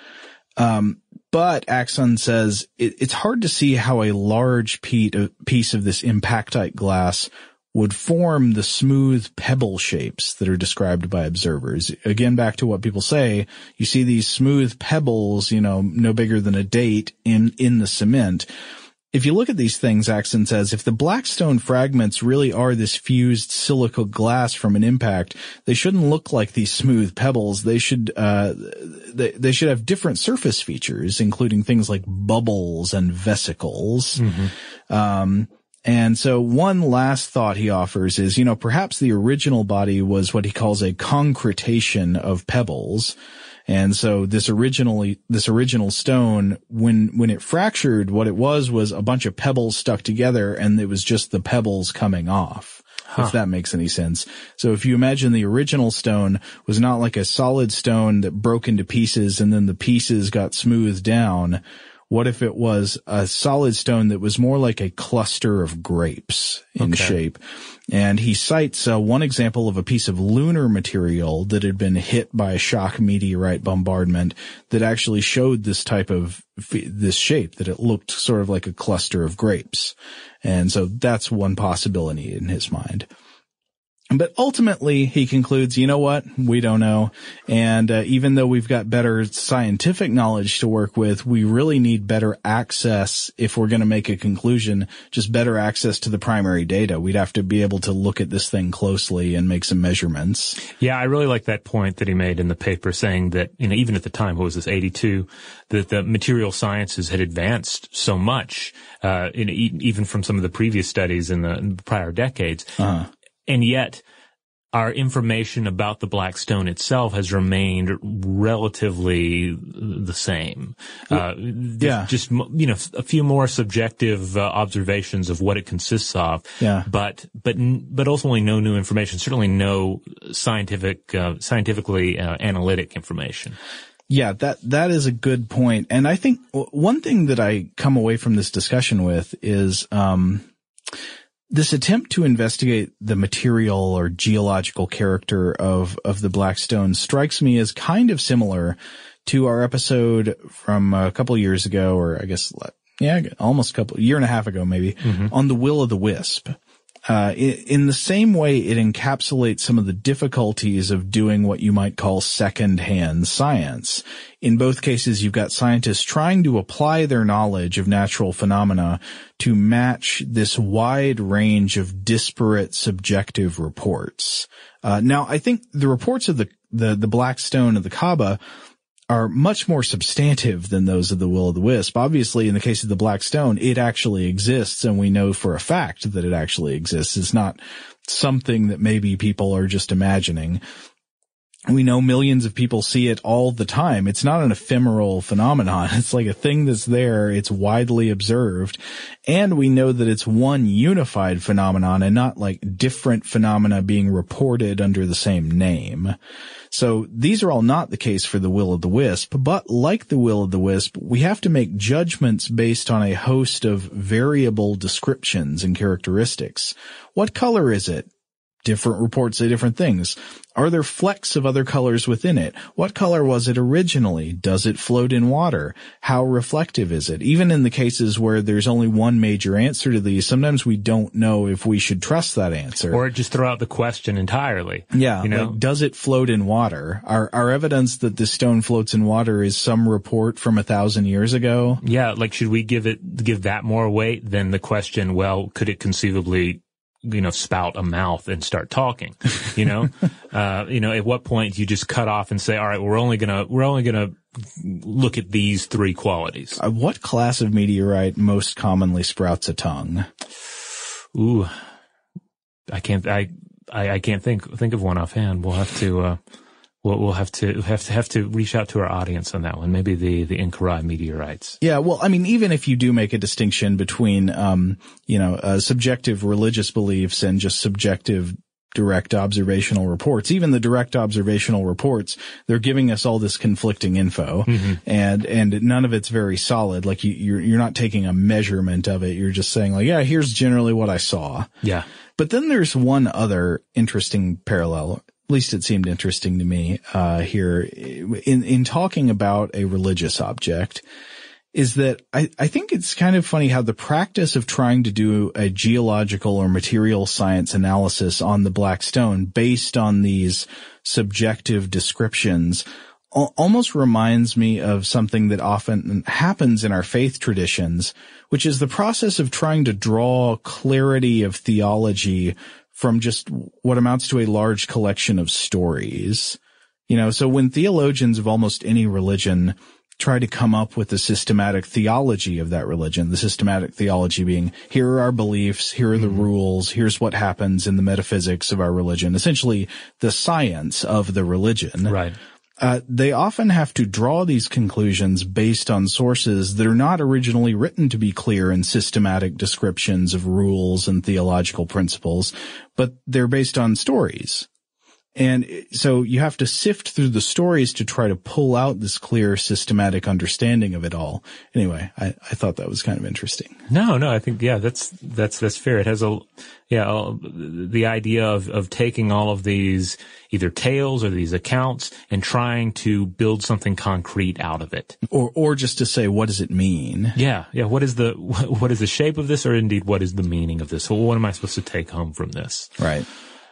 S6: But Axon says it's hard to see how a large piece of this impactite glass would form the smooth pebble shapes that are described by observers. Again, back to what people say, you see these smooth pebbles, no bigger than a date in the cement. If you look at these things, Axon says, if the black stone fragments really are this fused silica glass from an impact, they shouldn't look like these smooth pebbles. They should they should have different surface features, including things like bubbles and vesicles. Mm-hmm. And so one last thought he offers is, perhaps the original body was what he calls a concretation of pebbles. And so this original stone, when it fractured, what it was a bunch of pebbles stuck together, and it was just the pebbles coming off. If that makes any sense. So if you imagine the original stone was not like a solid stone that broke into pieces and then the pieces got smoothed down, what if it was a solid stone that was more like a cluster of grapes in shape? And he cites one example of a piece of lunar material that had been hit by a shock meteorite bombardment that actually showed this shape, that it looked sort of like a cluster of grapes. And so that's one possibility in his mind. But ultimately, he concludes, you know what? We don't know. And even though we've got better scientific knowledge to work with, we really need better access if we're going to make a conclusion, just better access to the primary data. We'd have to be able to look at this thing closely and make some measurements.
S2: Yeah, I really like that point that he made in the paper, saying that, even at the time, what was this, 82, that the material sciences had advanced so much, even from some of the previous studies in the prior decades. And yet, our information about the Black Stone itself has remained relatively the same. Just, a few more subjective observations of what it consists of.
S6: Yeah.
S2: But ultimately no new information, certainly no scientifically analytic information.
S6: Yeah, that is a good point. And I think one thing that I come away from this discussion with is, this attempt to investigate the material or geological character of the Black Stone strikes me as kind of similar to our episode from a couple of years ago, or I guess, almost year and a half ago maybe, on the Will-o'-the-Wisp. In the same way, it encapsulates some of the difficulties of doing what you might call second-hand science. In both cases, you've got scientists trying to apply their knowledge of natural phenomena to match this wide range of disparate subjective reports. Now, I think the reports of the Black Stone of the Kaaba are much more substantive than those of the Will-o'-the-Wisp. Obviously, in the case of the Black Stone, it actually exists, and we know for a fact that it actually exists. It's not something that maybe people are just imagining. We know millions of people see it all the time. It's not an ephemeral phenomenon. It's like a thing that's there. It's widely observed. And we know that it's one unified phenomenon and not like different phenomena being reported under the same name. So these are all not the case for the Will-o'-the-Wisp, but like the Will-o'-the-Wisp, we have to make judgments based on a host of variable descriptions and characteristics. What color is it? Different reports say different things. Are there flecks of other colors within it? What color was it originally? Does it float in water? How reflective is it? Even in the cases where there's only one major answer to these, sometimes we don't know if we should trust that answer.
S2: Or just throw out the question entirely.
S6: Yeah. Like, does it float in water? Our evidence that this stone floats in water is some report from 1,000 years ago.
S2: Yeah. Like, should we give that more weight than the question, well, could it conceivably spout a mouth and start talking, at what point do you just cut off and say, all right, we're only gonna look at these three qualities?
S6: What class of meteorite most commonly sprouts a tongue?
S2: Ooh, I can't think of one offhand. We'll have to, we'll have to reach out to our audience on that one. Maybe the Incarai meteorites.
S6: Yeah, well, I mean, even if you do make a distinction between, subjective religious beliefs and just subjective direct observational reports, even the direct observational reports, they're giving us all this conflicting info, and none of it's very solid. Like you're not taking a measurement of it. You're just saying like, yeah, here's generally what I saw.
S2: Yeah.
S6: But then there's one other interesting parallel. At least it seemed interesting to me here in talking about a religious object, is that I think it's kind of funny how the practice of trying to do a geological or material science analysis on the Black Stone based on these subjective descriptions almost reminds me of something that often happens in our faith traditions, which is the process of trying to draw clarity of theology from just what amounts to a large collection of stories. So when theologians of almost any religion try to come up with a systematic theology of that religion. The systematic theology being, here are our beliefs, here are the rules, here's what happens in the metaphysics of our religion, essentially the science of the religion.
S2: Right.
S6: They often have to draw these conclusions based on sources that are not originally written to be clear and systematic descriptions of rules and theological principles, but they're based on stories. And so you have to sift through the stories to try to pull out this clear, systematic understanding of it all. Anyway, I thought that was kind of interesting.
S2: No, I think, that's fair. It has the idea of taking all of these either tales or these accounts and trying to build something concrete out of it.
S6: Or just to say, what does it mean?
S2: Yeah. What is the shape of this, or indeed what is the meaning of this? Well, what am I supposed to take home from this?
S6: Right.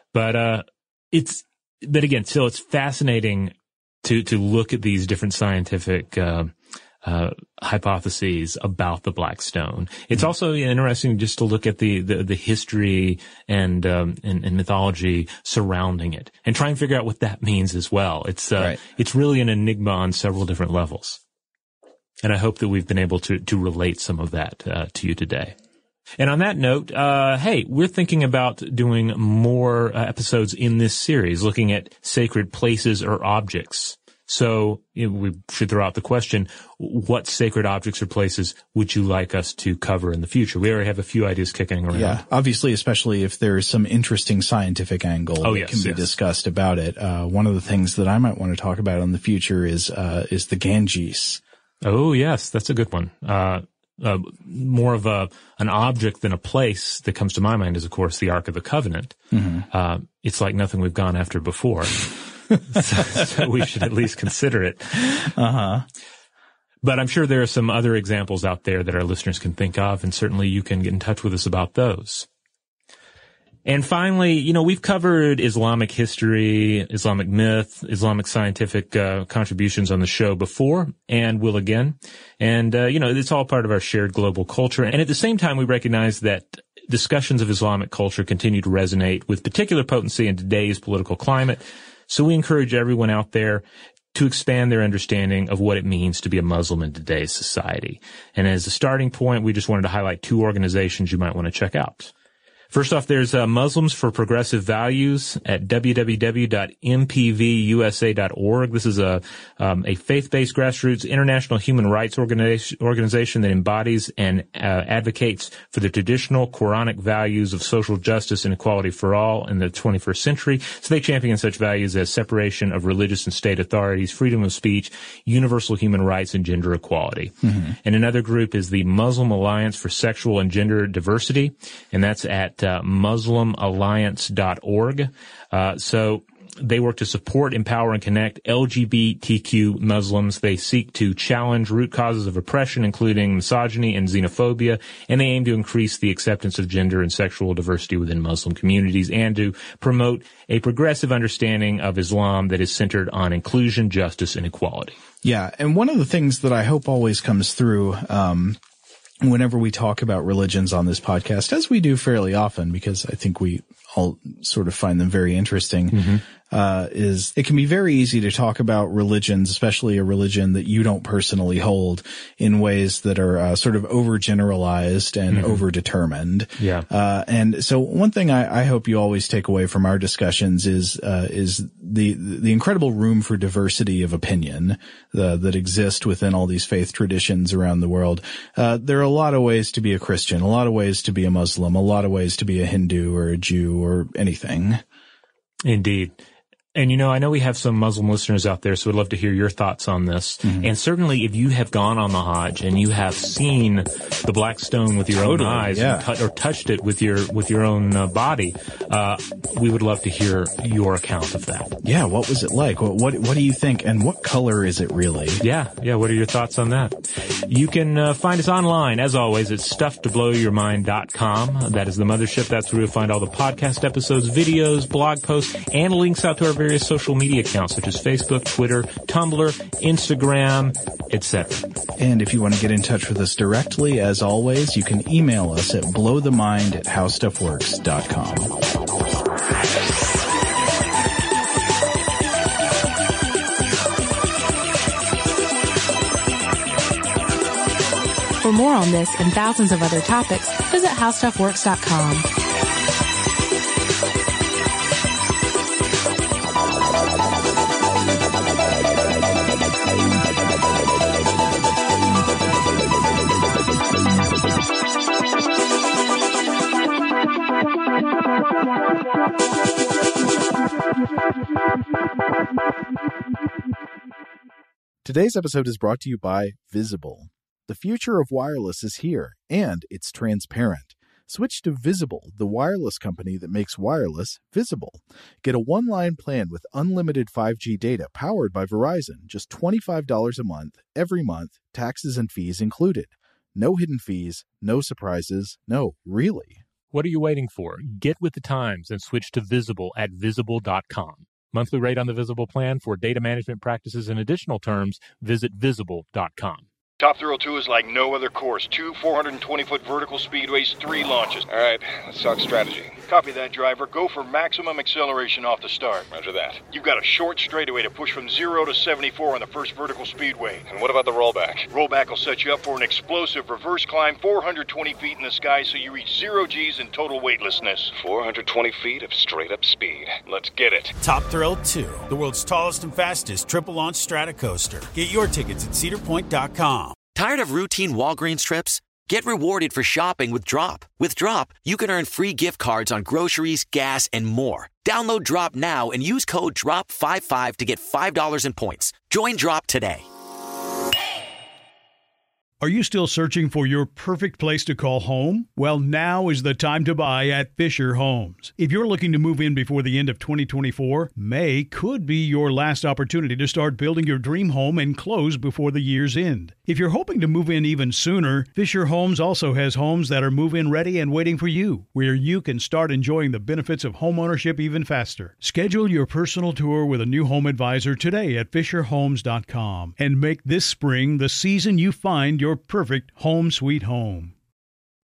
S2: But again, still, it's fascinating to look at these different scientific hypotheses about the Black Stone. It's also interesting just to look at the history and mythology surrounding it, and try and figure out what that means as well. It's really an enigma on several different levels, and I hope that we've been able to relate some of that to you today. And on that note, hey, we're thinking about doing more episodes in this series, looking at sacred places or objects. So we should throw out the question, what sacred objects or places would you like us to cover in the future? We already have a few ideas kicking around.
S6: Yeah, obviously, especially if there's some interesting scientific angle that can be discussed about it. One of the things that I might want to talk about in the future is the Ganges.
S2: Oh, yes, that's a good one. More of an object than a place that comes to my mind is, of course, the Ark of the Covenant. Mm-hmm. It's like nothing we've gone after before. so we should at least consider it.
S6: Uh-huh.
S2: But I'm sure there are some other examples out there that our listeners can think of, and certainly you can get in touch with us about those. And finally, we've covered Islamic history, Islamic myth, Islamic scientific contributions on the show before, and will again. And, it's all part of our shared global culture. And at the same time, we recognize that discussions of Islamic culture continue to resonate with particular potency in today's political climate. So we encourage everyone out there to expand their understanding of what it means to be a Muslim in today's society. And as a starting point, we just wanted to highlight two organizations you might want to check out. First off, there's Muslims for Progressive Values at www.mpvusa.org. This is a faith-based grassroots international human rights organization that embodies and advocates for the traditional Quranic values of social justice and equality for all in the 21st century. So they champion such values as separation of religious and state authorities, freedom of speech, universal human rights, and gender equality. Mm-hmm. And another group is the Muslim Alliance for Sexual and Gender Diversity, and that's at muslimalliance.org. So they work to support, empower, and connect LGBTQ Muslims. They seek to challenge root causes of oppression, including misogyny and xenophobia, and they aim to increase the acceptance of gender and sexual diversity within Muslim communities and to promote a progressive understanding of Islam that is centered on inclusion, justice, and equality.
S6: Yeah, and one of the things that I hope always comes through whenever we talk about religions on this podcast, as we do fairly often, because I think we all sort of find them very interesting, is it can be very easy to talk about religions, especially a religion that you don't personally hold, in ways that are sort of overgeneralized and overdetermined.
S2: Yeah.
S6: And so one thing I hope you always take away from our discussions is the incredible room for diversity of opinion that exist within all these faith traditions around the world. There are a lot of ways to be a Christian, a lot of ways to be a Muslim, a lot of ways to be a Hindu or a Jew or anything.
S2: Indeed. And, I know we have some Muslim listeners out there, so we'd love to hear your thoughts on this. Mm-hmm. And certainly if you have gone on the Hajj and you have seen the Black Stone with your own eyes or touched it with your own body, we would love to hear your account of that.
S6: Yeah, what was it like? What do you think? And what color is it really?
S2: Yeah, what are your thoughts on that? You can find us online, as always, at stufftoblowyourmind.com. That is the mothership. That's where you'll find all the podcast episodes, videos, blog posts, and links out to our various social media accounts such as Facebook, Twitter, Tumblr, Instagram, etc.
S6: And if you want to get in touch with us directly, as always, you can email us at blowthemind@howstuffworks.com.
S5: For more on this and thousands of other topics, visit howstuffworks.com.
S1: Today's episode is brought to you by Visible. The future of wireless is here, and it's transparent. Switch to Visible, the wireless company that makes wireless visible. Get a one-line plan with unlimited 5G data powered by Verizon, just $25 a month, every month, taxes and fees included. No hidden fees, no surprises, no, really.
S10: What are you waiting for? Get with the times and switch to Visible at Visible.com. Monthly rate on the Visible plan. For data management practices and additional terms, visit Visible.com.
S11: Top Thrill 2 is like no other course. 2 420-foot vertical speedways, 3 launches.
S12: All right, let's talk strategy.
S11: Copy that, driver. Go for maximum acceleration off the start.
S12: Roger that.
S11: You've got a short straightaway to push from 0 to 74 on the first vertical speedway.
S12: And what about the rollback?
S11: Rollback will set you up for an explosive reverse climb 420 feet in the sky so you reach 0 G's in total weightlessness.
S12: 420 feet of straight-up speed. Let's get it.
S13: Top Thrill 2, the world's tallest and fastest triple-launch Stratocoaster. Get your tickets at cedarpoint.com.
S7: Tired of routine Walgreens trips? Get rewarded for shopping with Drop. With Drop, you can earn free gift cards on groceries, gas, and more. Download Drop now and use code DROP55 to get $5 in points. Join Drop today.
S14: Are you still searching for your perfect place to call home? Well, now is the time to buy at Fisher Homes. If you're looking to move in before the end of 2024, May could be your last opportunity to start building your dream home and close before the year's end. If you're hoping to move in even sooner, Fisher Homes also has homes that are move-in ready and waiting for you, where you can start enjoying the benefits of homeownership even faster. Schedule your personal tour with a new home advisor today at FisherHomes.com and make this spring the season you find your perfect home sweet home.